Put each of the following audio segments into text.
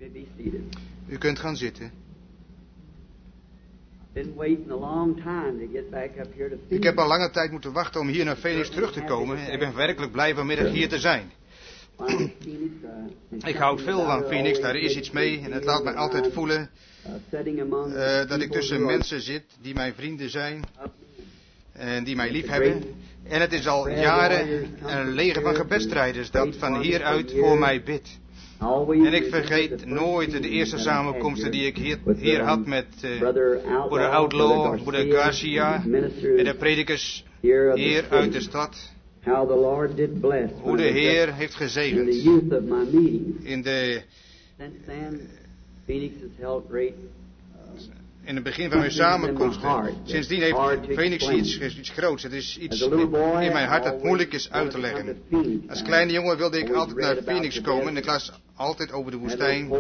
U kunt gaan zitten. Ik heb al lange tijd moeten wachten om hier naar Phoenix terug te komen. En ik ben werkelijk blij vanmiddag hier te zijn. Ik houd veel van Phoenix, daar is iets mee. En het laat mij altijd voelen dat ik tussen mensen zit die mijn vrienden zijn. En die mij lief hebben. En het is al jaren een leger van gebedstrijders dat van hieruit voor mij bidt. En ik vergeet nooit de eerste samenkomsten die ik hier had met broeder Outlaw, broeder Garcia en de predikers hier uit de stad. Hoe de Heer heeft gezegend. In het begin van mijn samenkomsten. Sindsdien heeft Phoenix iets groots. Het is iets in mijn hart dat moeilijk is uit te leggen. Als kleine jongen wilde ik altijd naar Phoenix komen. En ik las altijd over de woestijn.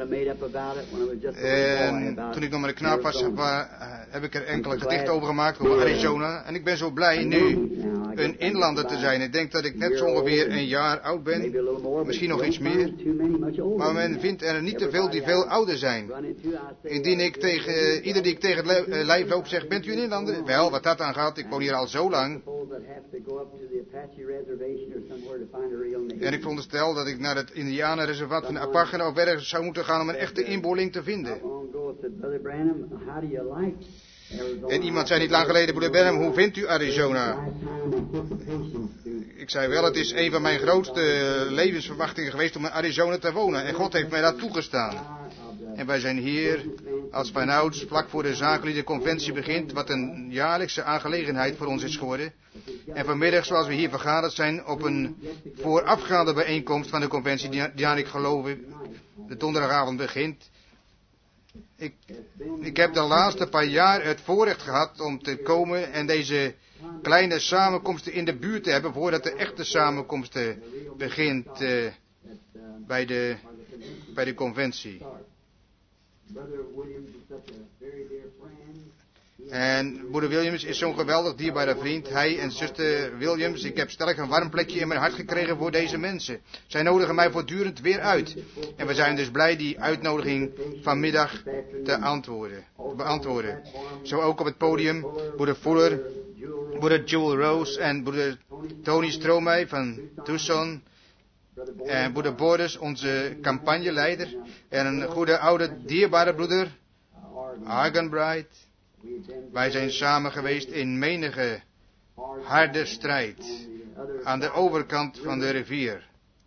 En toen ik nog maar een knaap was, heb ik er enkele gedichten over gemaakt. Over Arizona. En ik ben zo blij nu een inlander te zijn. Ik denk dat ik net zo ongeveer een jaar oud ben. Misschien nog iets meer. Maar men vindt er niet te veel die veel ouder zijn. Indien ik tegen ieder die ik tegen het lijf loop zeg, bent u een inlander? Wel, wat dat aan gaat, ik woon hier al zo lang. En ik veronderstel dat ik naar het Indianenreservaat van de Apache of ergens zou moeten gaan om een echte inboorling te vinden. En iemand zei niet lang geleden, broeder Branham, hoe vindt u Arizona? Ik zei wel, het is een van mijn grootste levensverwachtingen geweest om in Arizona te wonen. En God heeft mij dat toegestaan. En wij zijn hier als vanouds vlak voor de zakelijke conventie begint, wat een jaarlijkse aangelegenheid voor ons is geworden. En vanmiddag, zoals we hier vergaderd zijn, op een voorafgaande bijeenkomst van de conventie, die aan ik geloof de donderdagavond begint. Ik heb de laatste paar jaar het voorrecht gehad om te komen en deze kleine samenkomsten in de buurt te hebben, voordat de echte samenkomsten begint bij de conventie. En broeder Williams is zo'n geweldig dierbare vriend. Hij en zuster Williams, ik heb sterk een warm plekje in mijn hart gekregen voor deze mensen. Zij nodigen mij voortdurend weer uit. En we zijn dus blij die uitnodiging vanmiddag te beantwoorden. Zo ook op het podium broeder Fuller, broeder Joel Rose en broeder Tony Stromae van Tucson. En broeder Boris, onze campagneleider. En een goede oude dierbare broeder Arganbright. Wij zijn samen geweest in menige harde strijd aan de overkant van de rivier.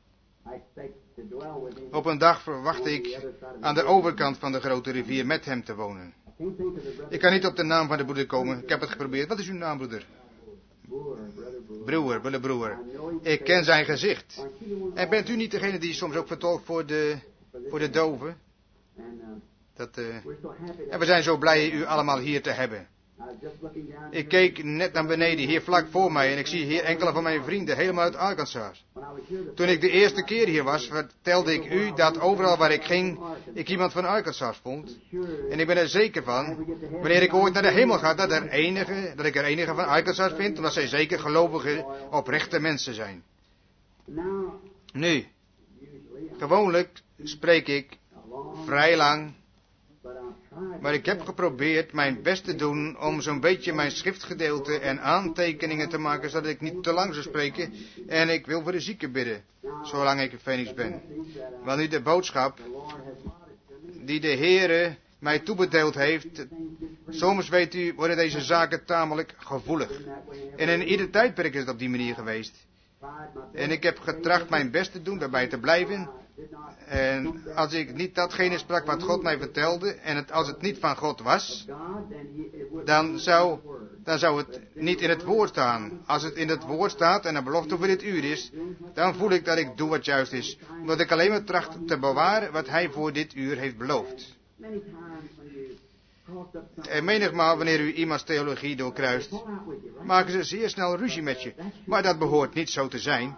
Op een dag verwacht ik aan de overkant van de grote rivier met hem te wonen. Ik kan niet op de naam van de broeder komen. Ik heb het geprobeerd. Wat is uw naam, broeder? Broer. Ik ken zijn gezicht. En bent u niet degene die soms ook vertolkt voor de doven? En we zijn zo blij u allemaal hier te hebben. Ik keek net naar beneden, hier vlak voor mij, en ik zie hier enkele van mijn vrienden, helemaal uit Arkansas. Toen ik de eerste keer hier was, vertelde ik u dat overal waar ik ging, ik iemand van Arkansas vond. En ik ben er zeker van, wanneer ik ooit naar de hemel ga, dat ik er enige van Arkansas vind, omdat zij zeker gelovige, oprechte mensen zijn. Nu, gewoonlijk spreek ik vrij lang. Maar ik heb geprobeerd mijn best te doen om zo'n beetje mijn schriftgedeelte en aantekeningen te maken, zodat ik niet te lang zou spreken. En ik wil voor de zieken bidden, zolang ik in Phoenix ben. Want nu de boodschap die de Heere mij toebedeeld heeft, soms weet u, worden deze zaken tamelijk gevoelig. En in ieder tijdperk is het op die manier geweest. En ik heb getracht mijn best te doen, daarbij te blijven. En als ik niet datgene sprak wat God mij vertelde, en als het niet van God was, dan zou het niet in het woord staan. Als het in het woord staat en een belofte voor dit uur is, dan voel ik dat ik doe wat juist is. Omdat ik alleen maar tracht te bewaren wat hij voor dit uur heeft beloofd. En menigmaal wanneer u iemands theologie doorkruist, maken ze zeer snel ruzie met je. Maar dat behoort niet zo te zijn.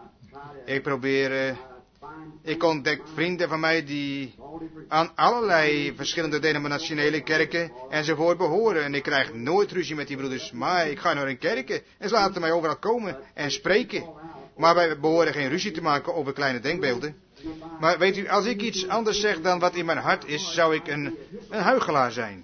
Ik ontdek vrienden van mij die aan allerlei verschillende denominationele kerken enzovoort behoren. En ik krijg nooit ruzie met die broeders. Maar ik ga naar hun kerken en ze laten mij overal komen en spreken. Maar wij behoren geen ruzie te maken over kleine denkbeelden. Maar weet u, als ik iets anders zeg dan wat in mijn hart is, zou ik een huichelaar zijn.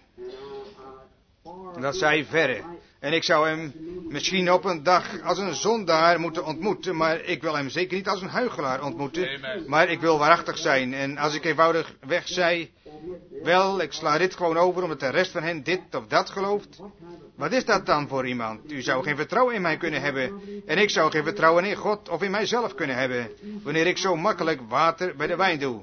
Dat zij verre. En ik zou hem misschien op een dag als een zondaar moeten ontmoeten, maar ik wil hem zeker niet als een huichelaar ontmoeten. Maar ik wil waarachtig zijn. En als ik eenvoudig weg zei, wel, ik sla dit gewoon over omdat de rest van hen dit of dat gelooft. Wat is dat dan voor iemand? U zou geen vertrouwen in mij kunnen hebben. En ik zou geen vertrouwen in God of in mijzelf kunnen hebben, wanneer ik zo makkelijk water bij de wijn doe.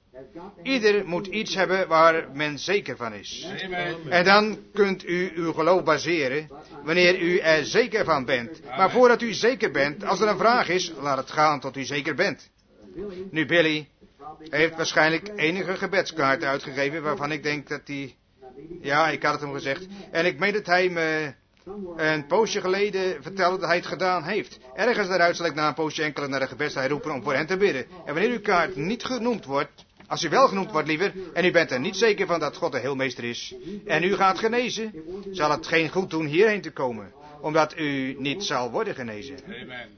Ieder moet iets hebben waar men zeker van is. En dan kunt u uw geloof baseren, wanneer u er zeker van bent. Maar voordat u zeker bent, als er een vraag is, laat het gaan tot u zeker bent. Nu, Billy heeft waarschijnlijk enige gebedskaarten uitgegeven, waarvan ik denk dat hij... Ja, ik had het hem gezegd. En ik meen dat hij me een poosje geleden vertelde dat hij het gedaan heeft. Ergens daaruit zal ik na een poosje enkele naar de gebedsrij roepen om voor hen te bidden. En wanneer uw kaart niet genoemd wordt, als u wel genoemd wordt, liever, en u bent er niet zeker van dat God de heelmeester is, en u gaat genezen, zal het geen goed doen hierheen te komen, omdat u niet zal worden genezen. Amen.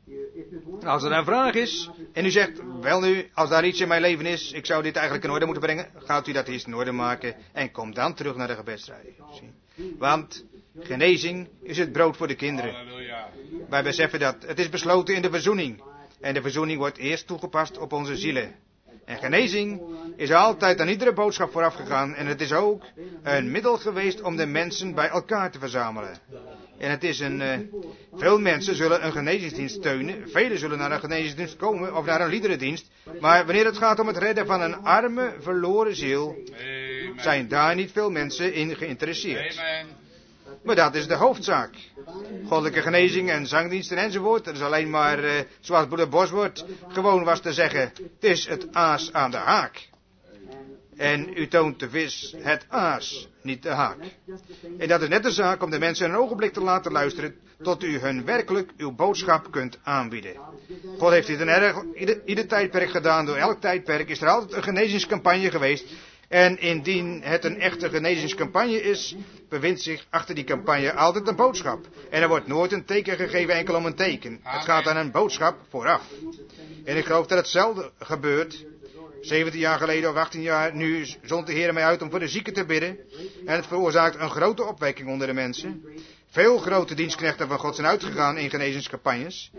Als er een vraag is, en u zegt, wel nu, als daar iets in mijn leven is, ik zou dit eigenlijk in orde moeten brengen, gaat u dat eerst in orde maken, en kom dan terug naar de gebedsrij. Want genezing is het brood voor de kinderen. Halleluja. Wij beseffen dat. Het is besloten in de verzoening. En de verzoening wordt eerst toegepast op onze zielen. En genezing is altijd aan iedere boodschap vooraf gegaan. En het is ook een middel geweest om de mensen bij elkaar te verzamelen. En het is veel mensen zullen een genezingsdienst steunen. Velen zullen naar een genezingsdienst komen of naar een liederendienst. Maar wanneer het gaat om het redden van een arme, verloren ziel, zijn daar niet veel mensen in geïnteresseerd. Amen. Maar dat is de hoofdzaak. Goddelijke genezing en zangdiensten enzovoort. Dat is alleen maar, zoals broeder Bosworth gewoon was te zeggen, het is het aas aan de haak. En u toont de vis het aas, niet de haak. En dat is net de zaak om de mensen een ogenblik te laten luisteren, tot u hun werkelijk uw boodschap kunt aanbieden. God heeft dit in ieder tijdperk gedaan. Door elk tijdperk is er altijd een genezingscampagne geweest. En indien het een echte genezingscampagne is, bevindt zich achter die campagne altijd een boodschap. En er wordt nooit een teken gegeven enkel om een teken. Het gaat aan een boodschap vooraf. En ik geloof dat hetzelfde gebeurt. 17 jaar geleden of 18 jaar, nu zond de Heer mij uit om voor de zieken te bidden. En het veroorzaakt een grote opwekking onder de mensen. Veel grote dienstknechten van God zijn uitgegaan in genezingscampagnes.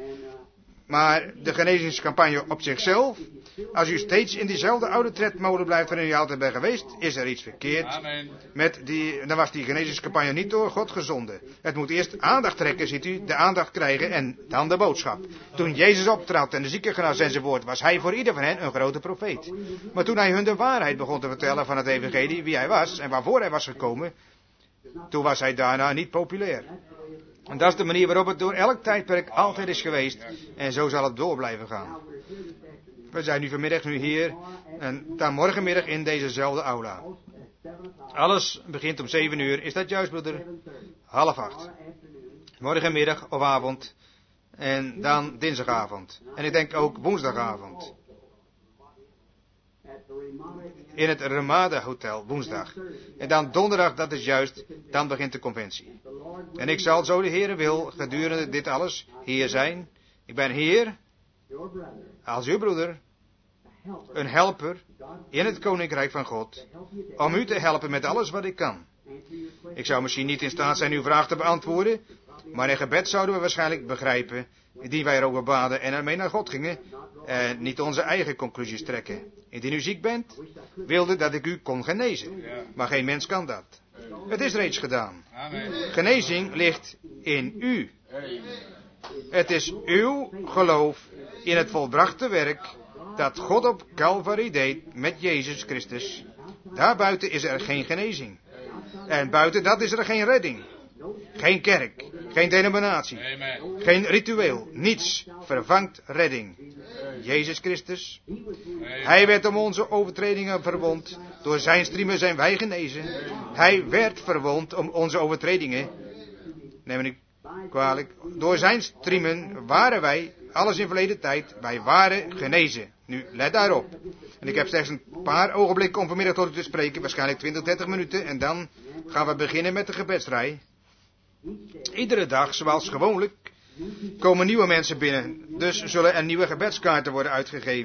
Maar de genezingscampagne op zichzelf, als u steeds in diezelfde oude tredmolen blijft waarin u altijd bent geweest, is er iets verkeerd. Amen. Dan was die genezingscampagne niet door God gezonden. Het moet eerst aandacht trekken, ziet u, de aandacht krijgen en dan de boodschap. Toen Jezus optrad en de zieken genas enzovoort, was hij voor ieder van hen een grote profeet. Maar toen hij hun de waarheid begon te vertellen van het evangelie, wie hij was en waarvoor hij was gekomen, toen was hij daarna niet populair. En dat is de manier waarop het door elk tijdperk altijd is geweest. En zo zal het door blijven gaan. We zijn nu vanmiddag hier en dan morgenmiddag in dezezelfde aula. Alles begint om 7 uur. Is dat juist, broeder? 7:30. Morgenmiddag of avond. En dan dinsdagavond. En ik denk ook woensdagavond. In het Ramada Hotel, woensdag. En dan donderdag, dat is juist, dan begint de conventie. En ik zal, zo de Heere wil, gedurende dit alles hier zijn. Ik ben hier, als uw broeder, een helper in het Koninkrijk van God, om u te helpen met alles wat ik kan. Ik zou misschien niet in staat zijn uw vraag te beantwoorden, maar in gebed zouden we waarschijnlijk begrijpen, indien wij erover baden en ermee naar God gingen, en niet onze eigen conclusies trekken. Indien u ziek bent, wilde dat ik u kon genezen. Maar geen mens kan dat. Het is reeds gedaan. Genezing ligt in u. Het is uw geloof in het volbrachte werk dat God op Calvary deed met Jezus Christus. Daarbuiten is er geen genezing. En buiten dat is er geen redding. Geen kerk, geen denominatie, geen ritueel, niets vervangt redding. Jezus Christus, hij werd om onze overtredingen verwond, door zijn striemen zijn wij genezen. Hij werd verwond om onze overtredingen, neem me niet kwalijk, door zijn striemen waren wij, alles in verleden tijd, wij waren genezen. Nu, let daarop. En ik heb slechts een paar ogenblikken om vanmiddag tot u te spreken, waarschijnlijk 20, 30 minuten, en dan gaan we beginnen met de gebedsrij. Iedere dag, zoals gewoonlijk, komen nieuwe mensen binnen. Dus zullen er nieuwe gebedskaarten worden uitgegeven.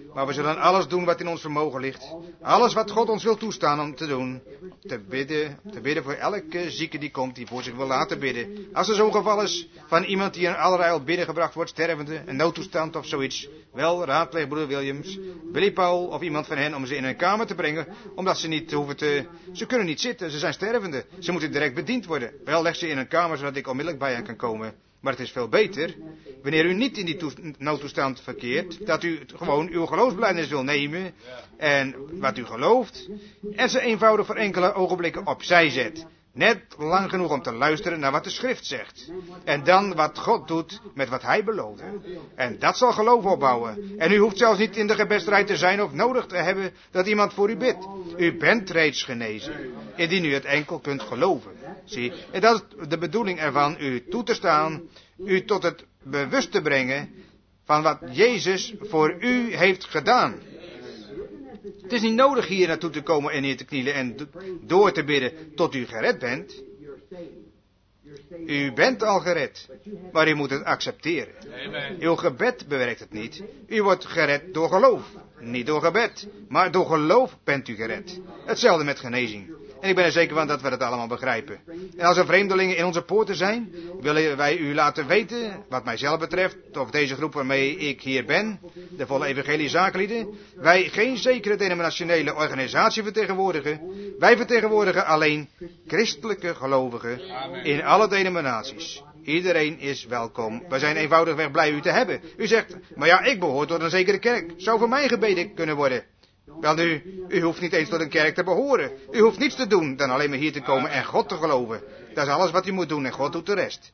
Maar we zullen alles doen wat in ons vermogen ligt. Alles wat God ons wil toestaan om te doen. Te bidden voor elke zieke die komt, die voor zich wil laten bidden. Als er zo'n geval is van iemand die in allerijl binnengebracht wordt, stervende, een noodtoestand of zoiets. Wel, raadpleeg broeder Williams, Billy Paul of iemand van hen om ze in een kamer te brengen. Omdat ze niet hoeven ze kunnen niet zitten, ze zijn stervende. Ze moeten direct bediend worden. Wel, leg ze in een kamer zodat ik onmiddellijk bij hen kan komen. Maar het is veel beter, wanneer u niet in die noodtoestand verkeert, dat u gewoon uw geloofsbelijdenis wil nemen en wat u gelooft, en ze eenvoudig voor enkele ogenblikken opzij zet. Net lang genoeg om te luisteren naar wat de schrift zegt. En dan wat God doet met wat hij beloofde. En dat zal geloof opbouwen. En u hoeft zelfs niet in de gebedstrijd te zijn of nodig te hebben dat iemand voor u bidt. U bent reeds genezen, indien u het enkel kunt geloven. Zie, en dat is de bedoeling ervan, u toe te staan, u tot het bewust te brengen van wat Jezus voor u heeft gedaan. Het is niet nodig hier naartoe te komen en hier te knielen en door te bidden tot u gered bent. U bent al gered, maar u moet het accepteren. Uw gebed bewerkt het niet. U wordt gered door geloof. Niet door gebed, maar door geloof bent u gered. Hetzelfde met genezing. En ik ben er zeker van dat we dat allemaal begrijpen. En als er vreemdelingen in onze poorten zijn, willen wij u laten weten, wat mijzelf betreft, of deze groep waarmee ik hier ben, de volle evangeliezakenlieden, wij geen zekere denominationele organisatie vertegenwoordigen. Wij vertegenwoordigen alleen christelijke gelovigen in alle denominaties. Iedereen is welkom. We zijn eenvoudigweg blij u te hebben. U zegt, maar ja, ik behoor tot een zekere kerk. Zou voor mij gebeden kunnen worden? Wel nu, u hoeft niet eens tot een kerk te behoren. U hoeft niets te doen dan alleen maar hier te komen en God te geloven. Dat is alles wat u moet doen en God doet de rest.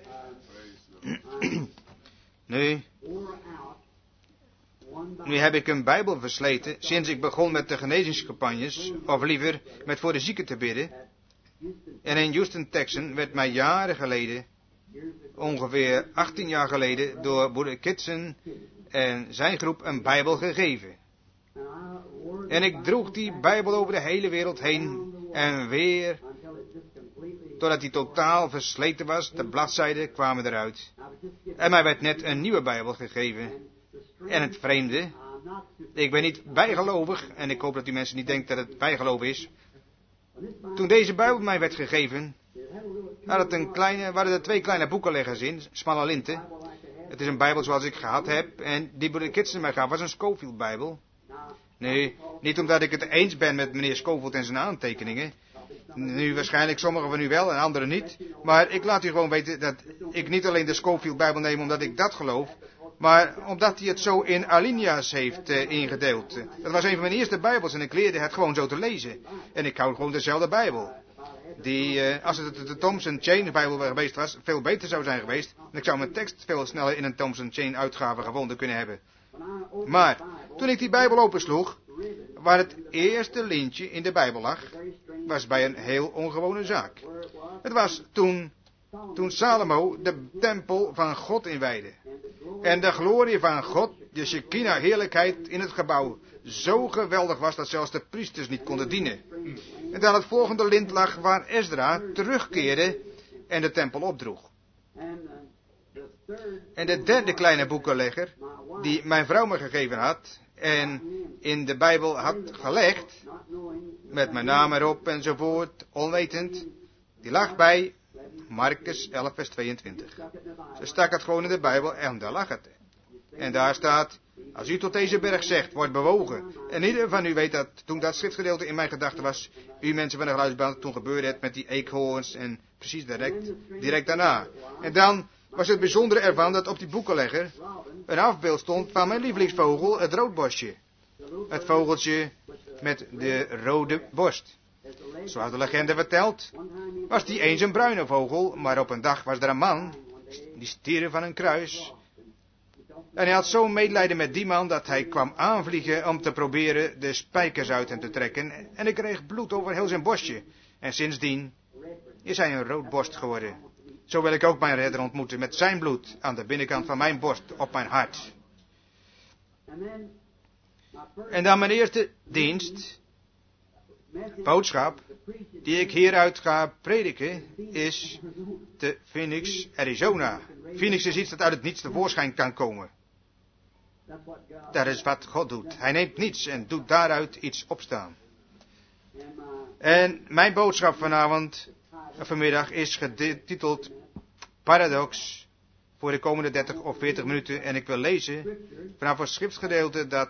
Nu heb ik een Bijbel versleten sinds ik begon met de genezingscampagnes, of liever met voor de zieken te bidden. En in Houston, Texas werd mij jaren geleden, ongeveer 18 jaar geleden, door broeder Kitson en zijn groep een Bijbel gegeven. En ik droeg die Bijbel over de hele wereld heen en weer, totdat die totaal versleten was. De bladzijden kwamen eruit. En mij werd net een nieuwe Bijbel gegeven. En het vreemde, ik ben niet bijgelovig, en ik hoop dat die mensen niet denken dat het bijgeloof is. Toen deze Bijbel mij werd gegeven, waren er 2 kleine boekenleggers in, smalle linten. Het is een Bijbel zoals ik gehad heb, en die broeder Kitson mij gaf was een Scofield Bijbel. Nee, niet omdat ik het eens ben met meneer Scofield en zijn aantekeningen. Nu waarschijnlijk sommigen van u wel en anderen niet. Maar ik laat u gewoon weten dat ik niet alleen de Scofield Bijbel neem omdat ik dat geloof, maar omdat hij het zo in alinea's heeft ingedeeld. Dat was een van mijn eerste Bijbels en ik leerde het gewoon zo te lezen. En ik hou gewoon dezelfde Bijbel. Die, als het de Thompson Chain Bijbel geweest was, veel beter zou zijn geweest. En ik zou mijn tekst veel sneller in een Thompson Chain uitgave gevonden kunnen hebben. Maar, toen ik die Bijbel opensloeg, waar het eerste lintje in de Bijbel lag, was bij een heel ongewone zaak. Het was toen Salomo de tempel van God inwijdde. En de glorie van God, de Shekinah heerlijkheid in het gebouw, zo geweldig was dat zelfs de priesters niet konden dienen. En dan het volgende lint lag waar Ezra terugkeerde en de tempel opdroeg. En de derde kleine boekenlegger, die mijn vrouw me gegeven had en in de Bijbel had gelegd, met mijn naam erop enzovoort, onwetend, die lag bij Marcus 11 vers 22. Ze stak het gewoon in de Bijbel en daar lag het. En daar staat, als u tot deze berg zegt, wordt bewogen. En ieder van u weet dat, toen dat schriftgedeelte in mijn gedachten was, u mensen van de geluidsband, toen gebeurde het met die eekhoorns en precies direct daarna. En dan was het bijzondere ervan dat op die boekenlegger een afbeeld stond van mijn lievelingsvogel, het roodborstje. Het vogeltje met de rode borst. Zoals de legende vertelt, was die eens een bruine vogel, maar op een dag was er een man, die stierf van een kruis. En hij had zo'n medelijden met die man, dat hij kwam aanvliegen om te proberen de spijkers uit hem te trekken. En hij kreeg bloed over heel zijn borstje. En sindsdien is hij een roodborst geworden. Zo wil ik ook mijn redder ontmoeten met zijn bloed aan de binnenkant van mijn borst op mijn hart. En dan mijn eerste dienst, boodschap, die ik hieruit ga prediken, is te Phoenix, Arizona. Phoenix is iets dat uit het niets tevoorschijn kan komen. Dat is wat God doet. Hij neemt niets en doet daaruit iets opstaan. En mijn boodschap vanmiddag is getiteld Paradox voor de komende 30 of 40 minuten. En ik wil lezen vanaf het schriftgedeelte dat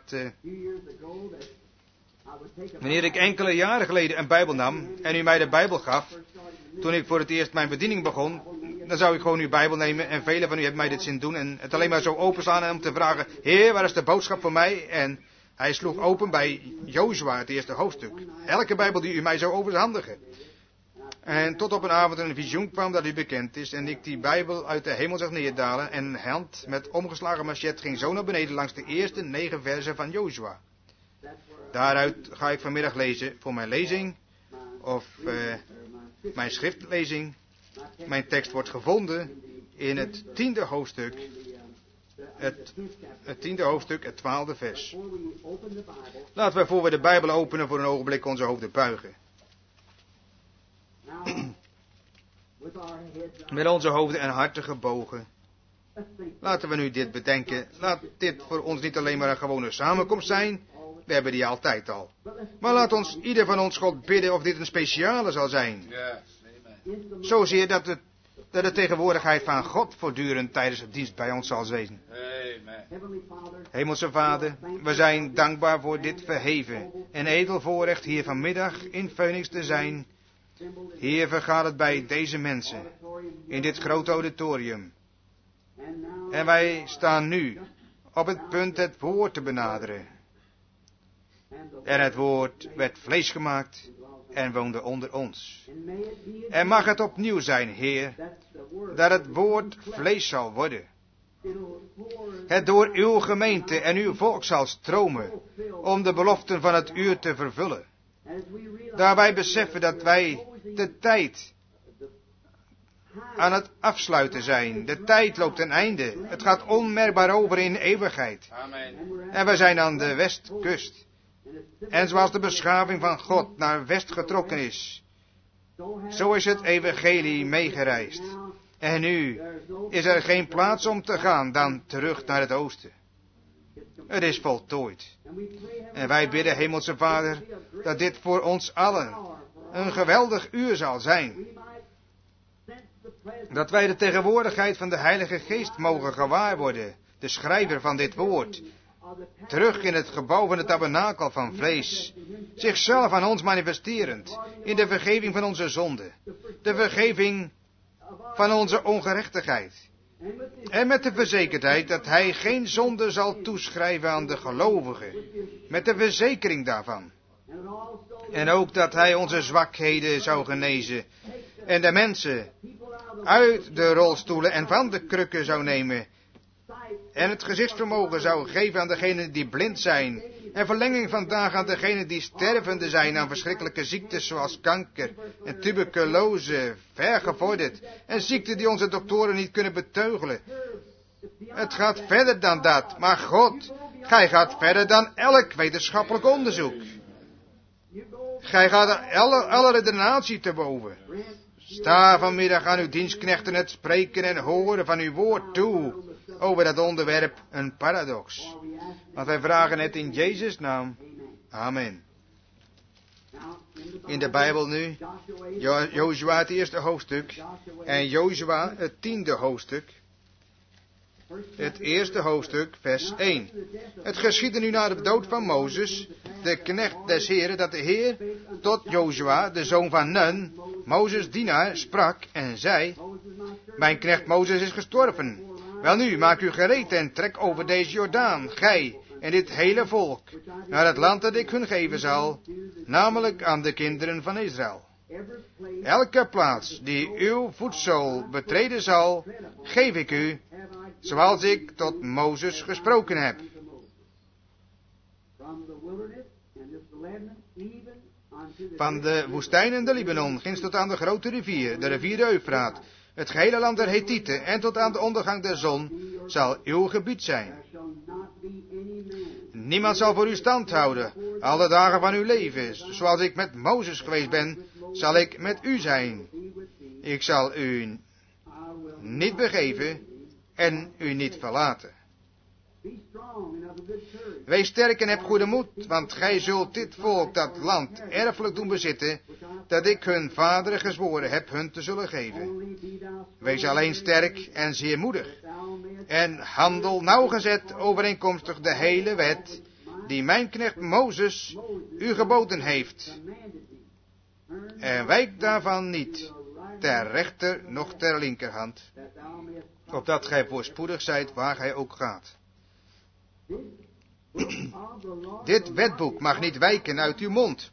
wanneer ik enkele jaren geleden een Bijbel nam en u mij de Bijbel gaf, toen ik voor het eerst mijn bediening begon, dan zou ik gewoon uw Bijbel nemen en velen van u hebben mij dit zien doen en het alleen maar zo openslaan en om te vragen, Heer, waar is de boodschap voor mij? En hij sloeg open bij Jozua, het eerste hoofdstuk. Elke Bijbel die u mij zou overhandigen. En tot op een avond een visioen kwam dat u bekend is en ik die Bijbel uit de hemel zag neerdalen en een hand met omgeslagen machet ging zo naar beneden langs de eerste 9 versen van Jozua. Daaruit ga ik vanmiddag lezen voor mijn lezing of mijn schriftlezing. Mijn tekst wordt gevonden in het 10e hoofdstuk, het 10e hoofdstuk, het 12e vers. Laten we voor we de Bijbel openen voor een ogenblik onze hoofden buigen. Met onze hoofden en harten gebogen. Laten we nu dit bedenken. Laat dit voor ons niet alleen maar een gewone samenkomst zijn. We hebben die altijd al. Maar laat ons, ieder van ons, God bidden of dit een speciale zal zijn. Zozeer dat de tegenwoordigheid van God voortdurend tijdens het dienst bij ons zal zijn. Hemelse Vader, we zijn dankbaar voor dit verheven en edel voorrecht hier vanmiddag in Phoenix te zijn. Heer, vergaat het bij deze mensen in dit grote auditorium. En wij staan nu op het punt het woord te benaderen. En het woord werd vlees gemaakt en woonde onder ons. En mag het opnieuw zijn, Heer, dat het woord vlees zal worden. Het door uw gemeente en uw volk zal stromen om de beloften van het uur te vervullen. Daar wij beseffen dat wij de tijd aan het afsluiten zijn. De tijd loopt ten einde. Het gaat onmerkbaar over in eeuwigheid. En we zijn aan de westkust. En zoals de beschaving van God naar west getrokken is, zo is het evangelie meegereisd. En nu is er geen plaats om te gaan dan terug naar het oosten. Het is voltooid. En wij bidden, Hemelse Vader, dat dit voor ons allen een geweldig uur zal zijn. Dat wij de tegenwoordigheid van de Heilige Geest mogen gewaar worden, de schrijver van dit woord, terug in het gebouw van het tabernakel van vlees, zichzelf aan ons manifesterend, in de vergeving van onze zonden, de vergeving van onze ongerechtigheid, en met de verzekerdheid dat hij geen zonde zal toeschrijven aan de gelovigen, met de verzekering daarvan. En ook dat hij onze zwakheden zou genezen, en de mensen uit de rolstoelen en van de krukken zou nemen, en het gezichtsvermogen zou geven aan degenen die blind zijn, en verlenging van dagen aan degenen die stervende zijn aan verschrikkelijke ziektes zoals kanker en tuberculose, vergevorderd, en ziekten die onze doktoren niet kunnen beteugelen. Het gaat verder dan dat, maar God, gij gaat verder dan elk wetenschappelijk onderzoek. Gij gaat alle redenatie te boven. Sta vanmiddag aan uw dienstknechten het spreken en horen van uw woord toe over dat onderwerp, een paradox. Want wij vragen het in Jezus' naam. Amen. In de Bijbel nu, Jozua het eerste hoofdstuk en Jozua het 10e hoofdstuk. Het eerste hoofdstuk, vers 1. Het geschiedde nu na de dood van Mozes, de knecht des Heren, dat de Heer tot Jozua, de zoon van Nun, Mozes' dienaar, sprak en zei: Mijn knecht Mozes is gestorven. Welnu, maak u gereed en trek over deze Jordaan, gij en dit hele volk, naar het land dat ik hun geven zal, namelijk aan de kinderen van Israël. Elke plaats die uw voetzool betreden zal, geef ik u, zoals ik tot Mozes gesproken heb. Van de woestijn en de Libanon, ginds tot aan de grote rivier, de rivier de Eufraat, het gehele land der Hethieten en tot aan de ondergang der zon, zal uw gebied zijn. Niemand zal voor u stand houden, alle dagen van uw leven. Zoals ik met Mozes geweest ben, zal ik met u zijn. Ik zal u niet begeven en u niet verlaten. Wees sterk en heb goede moed, want gij zult dit volk, dat land, erfelijk doen bezitten, dat ik hun vaderen gezworen heb hun te zullen geven. Wees alleen sterk en zeer moedig, en handel nauwgezet overeenkomstig de hele wet, die mijn knecht Mozes u geboden heeft. En wijk daarvan niet, ter rechter noch ter linkerhand, opdat gij voorspoedig zijt waar gij ook gaat. Dit wetboek mag niet wijken uit uw mond,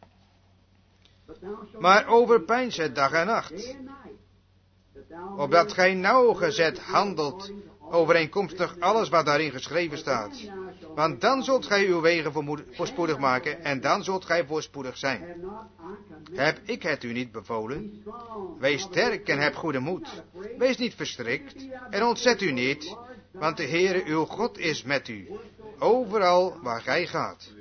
maar overpeins het dag en nacht, opdat gij nauwgezet handelt overeenkomstig alles wat daarin geschreven staat. Want dan zult gij uw wegen voorspoedig maken en dan zult gij voorspoedig zijn. Heb ik het u niet bevolen? Wees sterk en heb goede moed. Wees niet verstrikt en ontzet u niet, want de Heere uw God is met u, overal waar gij gaat.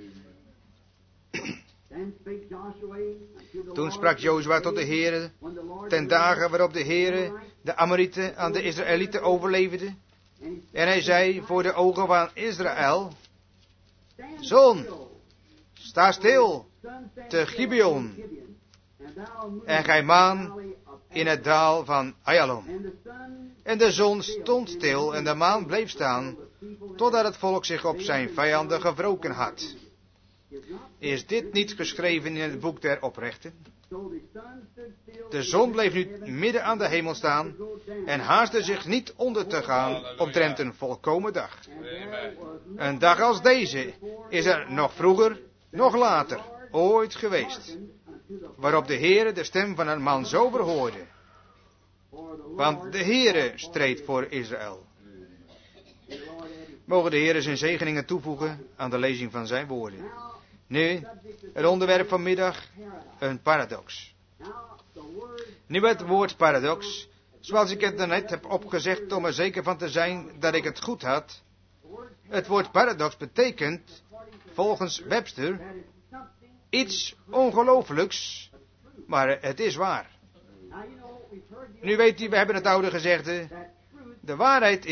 Toen sprak Jozua tot de Heere, ten dagen waarop de Heere de Amorieten aan de Israëlieten overleverde. En hij zei voor de ogen van Israël: Zon, sta stil te Gibeon, en gij maan in het dal van Ayalon. En de zon stond stil en de maan bleef staan, totdat het volk zich op zijn vijanden gewroken had. Is dit niet geschreven in het boek der oprechten? De zon bleef nu midden aan de hemel staan en haastte zich niet onder te gaan omtrent een volkomen dag. Een dag als deze is er nog vroeger, nog later, ooit geweest, waarop de Heere de stem van een man zo verhoorde. Want de Heere streed voor Israël. Mogen de Heere zijn zegeningen toevoegen aan de lezing van zijn woorden. Nu, het onderwerp van middag, een paradox. Nu het woord paradox, zoals ik het daarnet heb opgezegd om er zeker van te zijn dat ik het goed had. Het woord paradox betekent, volgens Webster, iets ongelooflijks, maar het is waar. Nu weet u, we hebben het oude gezegde, de waarheid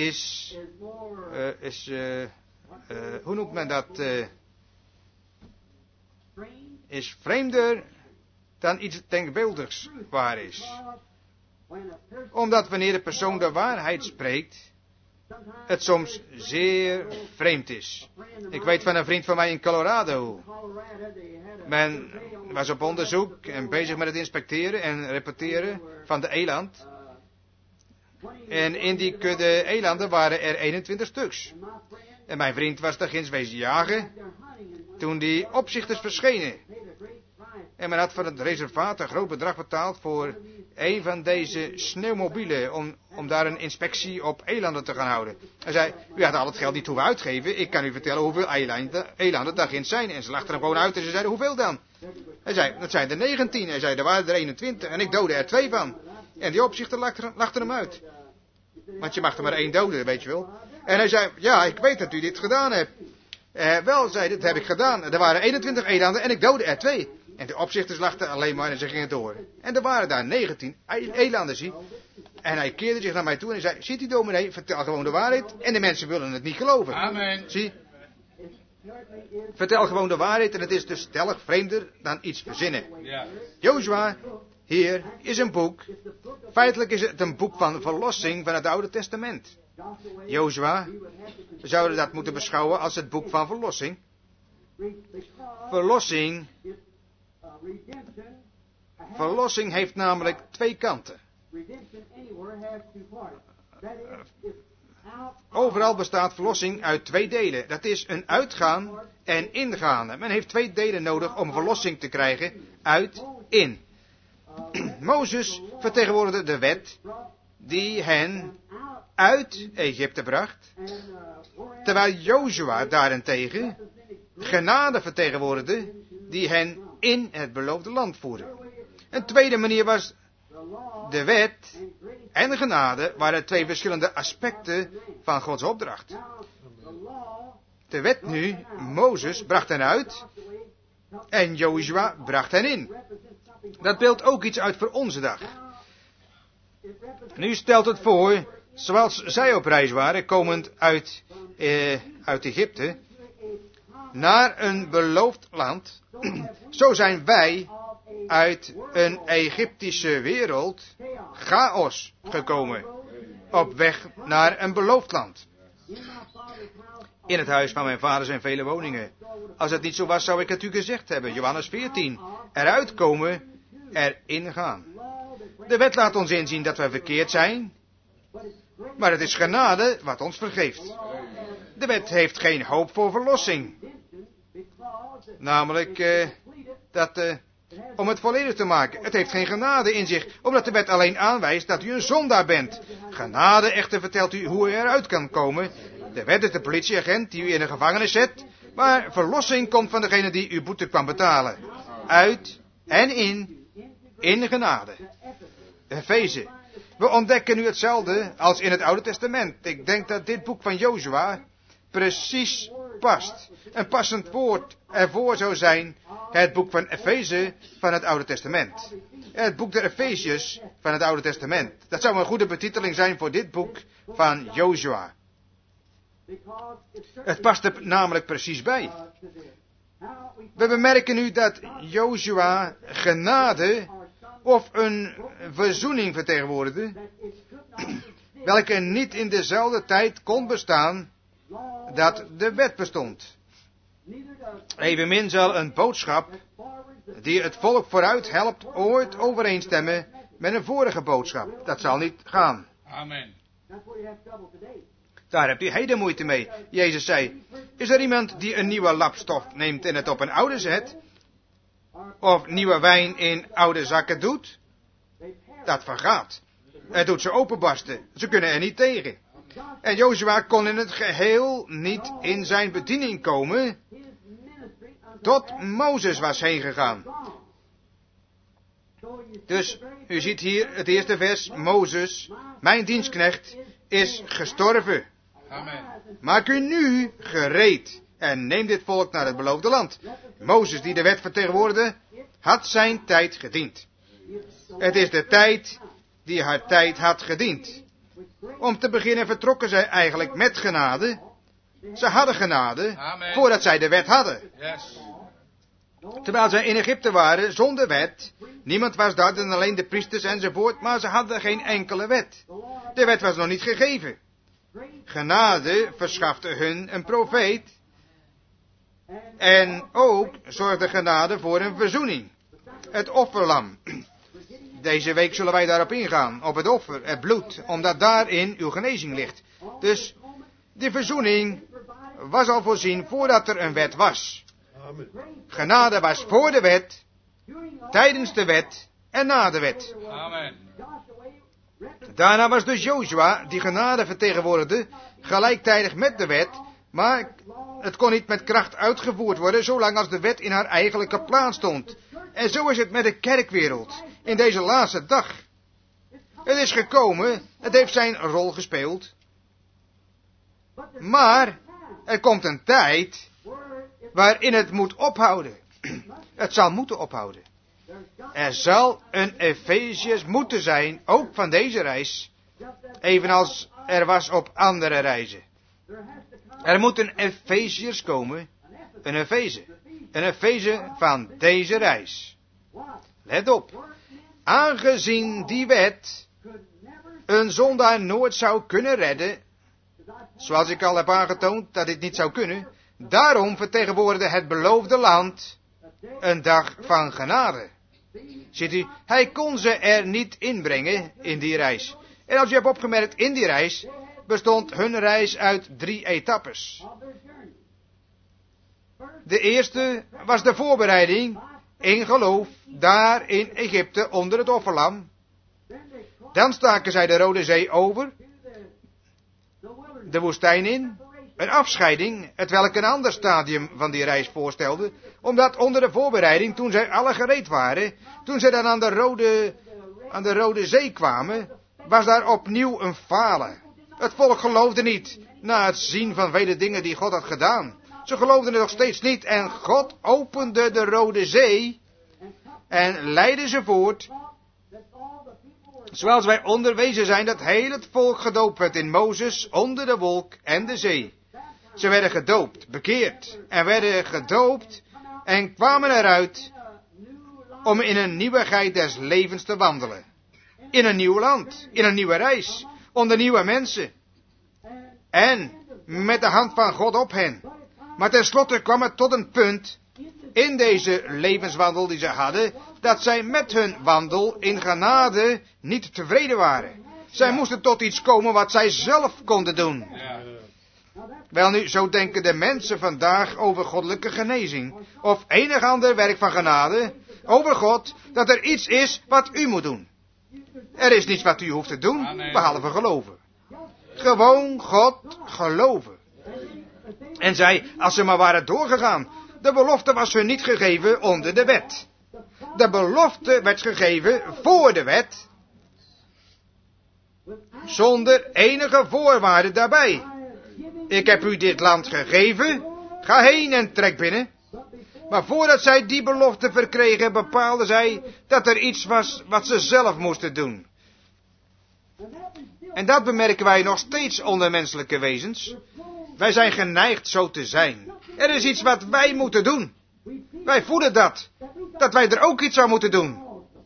hoe noemt men dat, is vreemder dan iets denkbeeldigs waar is. Omdat wanneer de persoon de waarheid spreekt, het soms zeer vreemd is. Ik weet van een vriend van mij in Colorado. Men was op onderzoek en bezig met het inspecteren en repeteren van de eland. En in die kudde elanden waren er 21 stuks. En mijn vriend was daar ginds wezen jagen toen die opzichters verschenen. En men had van het reservaat een groot bedrag betaald voor een van deze sneeuwmobielen om daar een inspectie op elanden te gaan houden. Hij zei, u had al het geld niet hoeven uitgeven, ik kan u vertellen hoeveel elanden daar ginds zijn. En ze lachten hem gewoon uit en ze zeiden, hoeveel dan? Hij zei, dat zijn er 19. Hij zei, er waren er 21 en ik doodde er 2 van. En die opzichter lachten hem uit. Want je mag er maar 1 doden, weet je wel. En hij zei, ja, ik weet dat u dit gedaan hebt. Wel, zei hij, dat heb ik gedaan. Er waren 21 elanden en ik doodde er 2. En de opzichters lachten alleen maar en ze gingen door. En er waren daar 19 elanden, zie. En hij keerde zich naar mij toe en zei, ziet u dominee, vertel gewoon de waarheid. En de mensen willen het niet geloven. Amen. Zie. Vertel gewoon de waarheid en het is dus stellig vreemder dan iets verzinnen. Ja. Jozua, hier, is een boek. Feitelijk is het een boek van verlossing van het Oude Testament. Jozua, we zouden dat moeten beschouwen als het boek van verlossing. Verlossing heeft namelijk 2 kanten. Overal bestaat verlossing uit 2 delen. Dat is een uitgaan en ingaan. Men heeft 2 delen nodig om verlossing te krijgen. Uit, in. Mozes vertegenwoordigde de wet die hen uit Egypte bracht. Terwijl Jozua daarentegen genade vertegenwoordigde die hen in het beloofde land voerde. Een tweede manier was de wet en de genade waren 2 verschillende aspecten van Gods opdracht. De wet nu, Mozes bracht hen uit en Jozua bracht hen in. Dat beeldt ook iets uit voor onze dag. Nu stelt het voor, zoals zij op reis waren, komend uit uit Egypte naar een beloofd land, zo zijn wij uit een Egyptische wereld, chaos, gekomen, op weg naar een beloofd land. In het huis van mijn vader zijn vele woningen. Als het niet zo was, zou ik het u gezegd hebben. Johannes 14. Eruit komen, erin gaan. De wet laat ons inzien dat wij verkeerd zijn, maar het is genade wat ons vergeeft. De wet heeft geen hoop voor verlossing. Namelijk om het volledig te maken. Het heeft geen genade in zich, omdat de wet alleen aanwijst dat u een zondaar bent. Genade echter vertelt u hoe u eruit kan komen. De wet is de politieagent die u in de gevangenis zet, maar verlossing komt van degene die uw boete kwam betalen. Uit en in genade. Efeze. We ontdekken nu hetzelfde als in het Oude Testament. Ik denk dat dit boek van Jozua precies past. Een passend woord ervoor zou zijn het boek van Efeze van het Oude Testament. Het boek der Efeziërs van het Oude Testament. Dat zou een goede betiteling zijn voor dit boek van Jozua. Het past er namelijk precies bij. We bemerken nu dat Jozua genade of een verzoening vertegenwoordigde, welke niet in dezelfde tijd kon bestaan dat de wet bestond. Evenmin zal een boodschap die het volk vooruit helpt ooit overeenstemmen met een vorige boodschap. Dat zal niet gaan. Amen. Daar hebt u heden moeite mee. Jezus zei, is er iemand die een nieuwe lap stof neemt en het op een oude zet? Of nieuwe wijn in oude zakken doet? Dat vergaat. Het doet ze openbarsten. Ze kunnen er niet tegen. En Jozua kon in het geheel niet in zijn bediening komen, tot Mozes was heen gegaan. Dus, u ziet hier het eerste vers, Mozes, mijn dienstknecht, is gestorven. Amen. Maak u nu gereed en neem dit volk naar het beloofde land. Mozes, die de wet vertegenwoordigde, had zijn tijd gediend. Het is de tijd die haar tijd had gediend. Om te beginnen vertrokken zij eigenlijk met genade. Ze hadden genade, Amen. voordat zij de wet hadden. Yes. Terwijl zij in Egypte waren, zonder wet. Niemand was daar dan alleen de priesters enzovoort, maar ze hadden geen enkele wet. De wet was nog niet gegeven. Genade verschafte hun een profeet. En ook zorgde genade voor een verzoening. Het offerlam. Deze week zullen wij daarop ingaan, op het offer, het bloed, omdat daarin uw genezing ligt. Dus die verzoening was al voorzien voordat er een wet was. Genade was voor de wet, tijdens de wet en na de wet. Amen. Daarna was dus Jozua, die genade vertegenwoordigde, gelijktijdig met de wet, maar het kon niet met kracht uitgevoerd worden, zolang als de wet in haar eigenlijke plaats stond. En zo is het met de kerkwereld, in deze laatste dag. Het is gekomen, het heeft zijn rol gespeeld. Maar er komt een tijd waarin het moet ophouden. Het zal moeten ophouden. Er zal een Efeziërs moeten zijn, ook van deze reis, evenals er was op andere reizen. Er moet een Efeziërs komen, een Efeze van deze reis. Let op, aangezien die wet een zondaar nooit zou kunnen redden, zoals ik al heb aangetoond dat dit niet zou kunnen, daarom vertegenwoordigde het beloofde land een dag van genade. Ziet u, hij kon ze er niet inbrengen in die reis. En als u hebt opgemerkt, in die reis bestond hun reis uit 3 etappes. De eerste was de voorbereiding in geloof daar in Egypte onder het offerlam. Dan staken zij de Rode Zee over, de woestijn in, een afscheiding, hetwelk een ander stadium van die reis voorstelde, omdat onder de voorbereiding, toen zij alle gereed waren, toen zij dan aan de Rode Zee kwamen, was daar opnieuw een falen. Het volk geloofde niet, na het zien van vele dingen die God had gedaan. Ze geloofden het nog steeds niet en God opende de Rode Zee en leidde ze voort, zoals wij onderwezen zijn dat heel het volk gedoopt werd in Mozes onder de wolk en de zee. Ze werden gedoopt, bekeerd en werden gedoopt en kwamen eruit om in een nieuwigheid des levens te wandelen. In een nieuw land, in een nieuwe reis, onder nieuwe mensen. En met de hand van God op hen. Maar tenslotte kwam het tot een punt in deze levenswandel die ze hadden, dat zij met hun wandel in genade niet tevreden waren. Zij moesten tot iets komen wat zij zelf konden doen. Welnu, zo denken de mensen vandaag over goddelijke genezing, of enig ander werk van genade, over God, dat er iets is wat u moet doen. Er is niets wat u hoeft te doen, behalve geloven. Gewoon God geloven. En zij, als ze maar waren doorgegaan, de belofte was hun niet gegeven onder de wet. De belofte werd gegeven voor de wet, zonder enige voorwaarde daarbij. Ik heb u dit land gegeven, ga heen en trek binnen. Maar voordat zij die belofte verkregen, bepaalden zij dat er iets was wat ze zelf moesten doen. En dat bemerken wij nog steeds onder menselijke wezens. Wij zijn geneigd zo te zijn. Er is iets wat wij moeten doen. Wij voelen dat wij er ook iets aan moeten doen.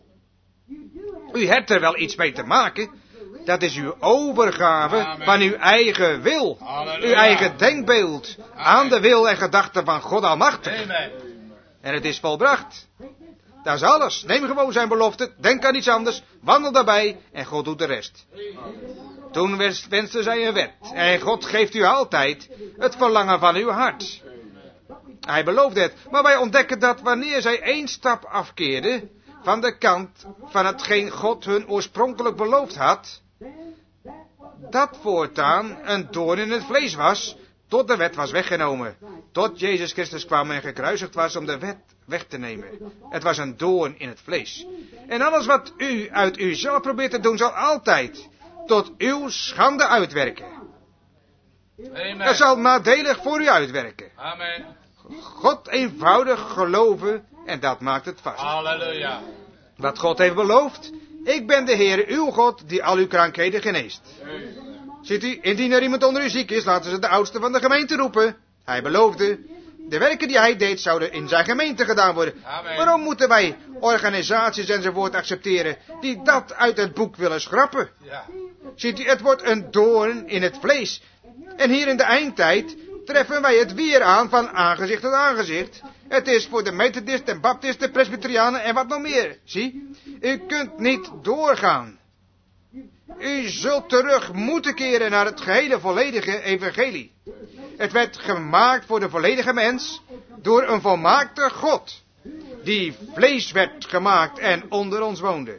U hebt er wel iets mee te maken. Dat is uw overgave van uw eigen wil. Uw eigen denkbeeld aan de wil en gedachten van God Almachtig. En het is volbracht. Dat is alles. Neem gewoon zijn belofte. Denk aan iets anders. Wandel daarbij. En God doet de rest. Toen wenste zij een wet. En God geeft u altijd het verlangen van uw hart. Hij beloofde het. Maar wij ontdekken dat wanneer zij één stap afkeerden van de kant van hetgeen God hun oorspronkelijk beloofd had, dat voortaan een doorn in het vlees was, tot de wet was weggenomen. Tot Jezus Christus kwam en gekruisigd was om de wet weg te nemen. Het was een doorn in het vlees. En alles wat u uit uzelf probeert te doen, zal altijd tot uw schande uitwerken. Amen. Het zal nadelig voor u uitwerken. Amen. God eenvoudig geloven en dat maakt het vast. Halleluja. Wat God heeft beloofd. Ik ben de Heer, uw God, die al uw krankheden geneest. Ziet u, indien er iemand onder u ziek is, laten ze de oudste van de gemeente roepen. Hij beloofde, de werken die hij deed, zouden in zijn gemeente gedaan worden. Amen. Waarom moeten wij organisaties enzovoort accepteren, die dat uit het boek willen schrappen? Ja. Ziet u, het wordt een doorn in het vlees. En hier in de eindtijd treffen wij het weer aan van aangezicht tot aangezicht. Het is voor de Methodisten, Baptisten, Presbyterianen en wat nog meer. Zie, u kunt niet doorgaan. U zult terug moeten keren naar het gehele volledige evangelie. Het werd gemaakt voor de volledige mens door een volmaakte God, die vlees werd gemaakt en onder ons woonde.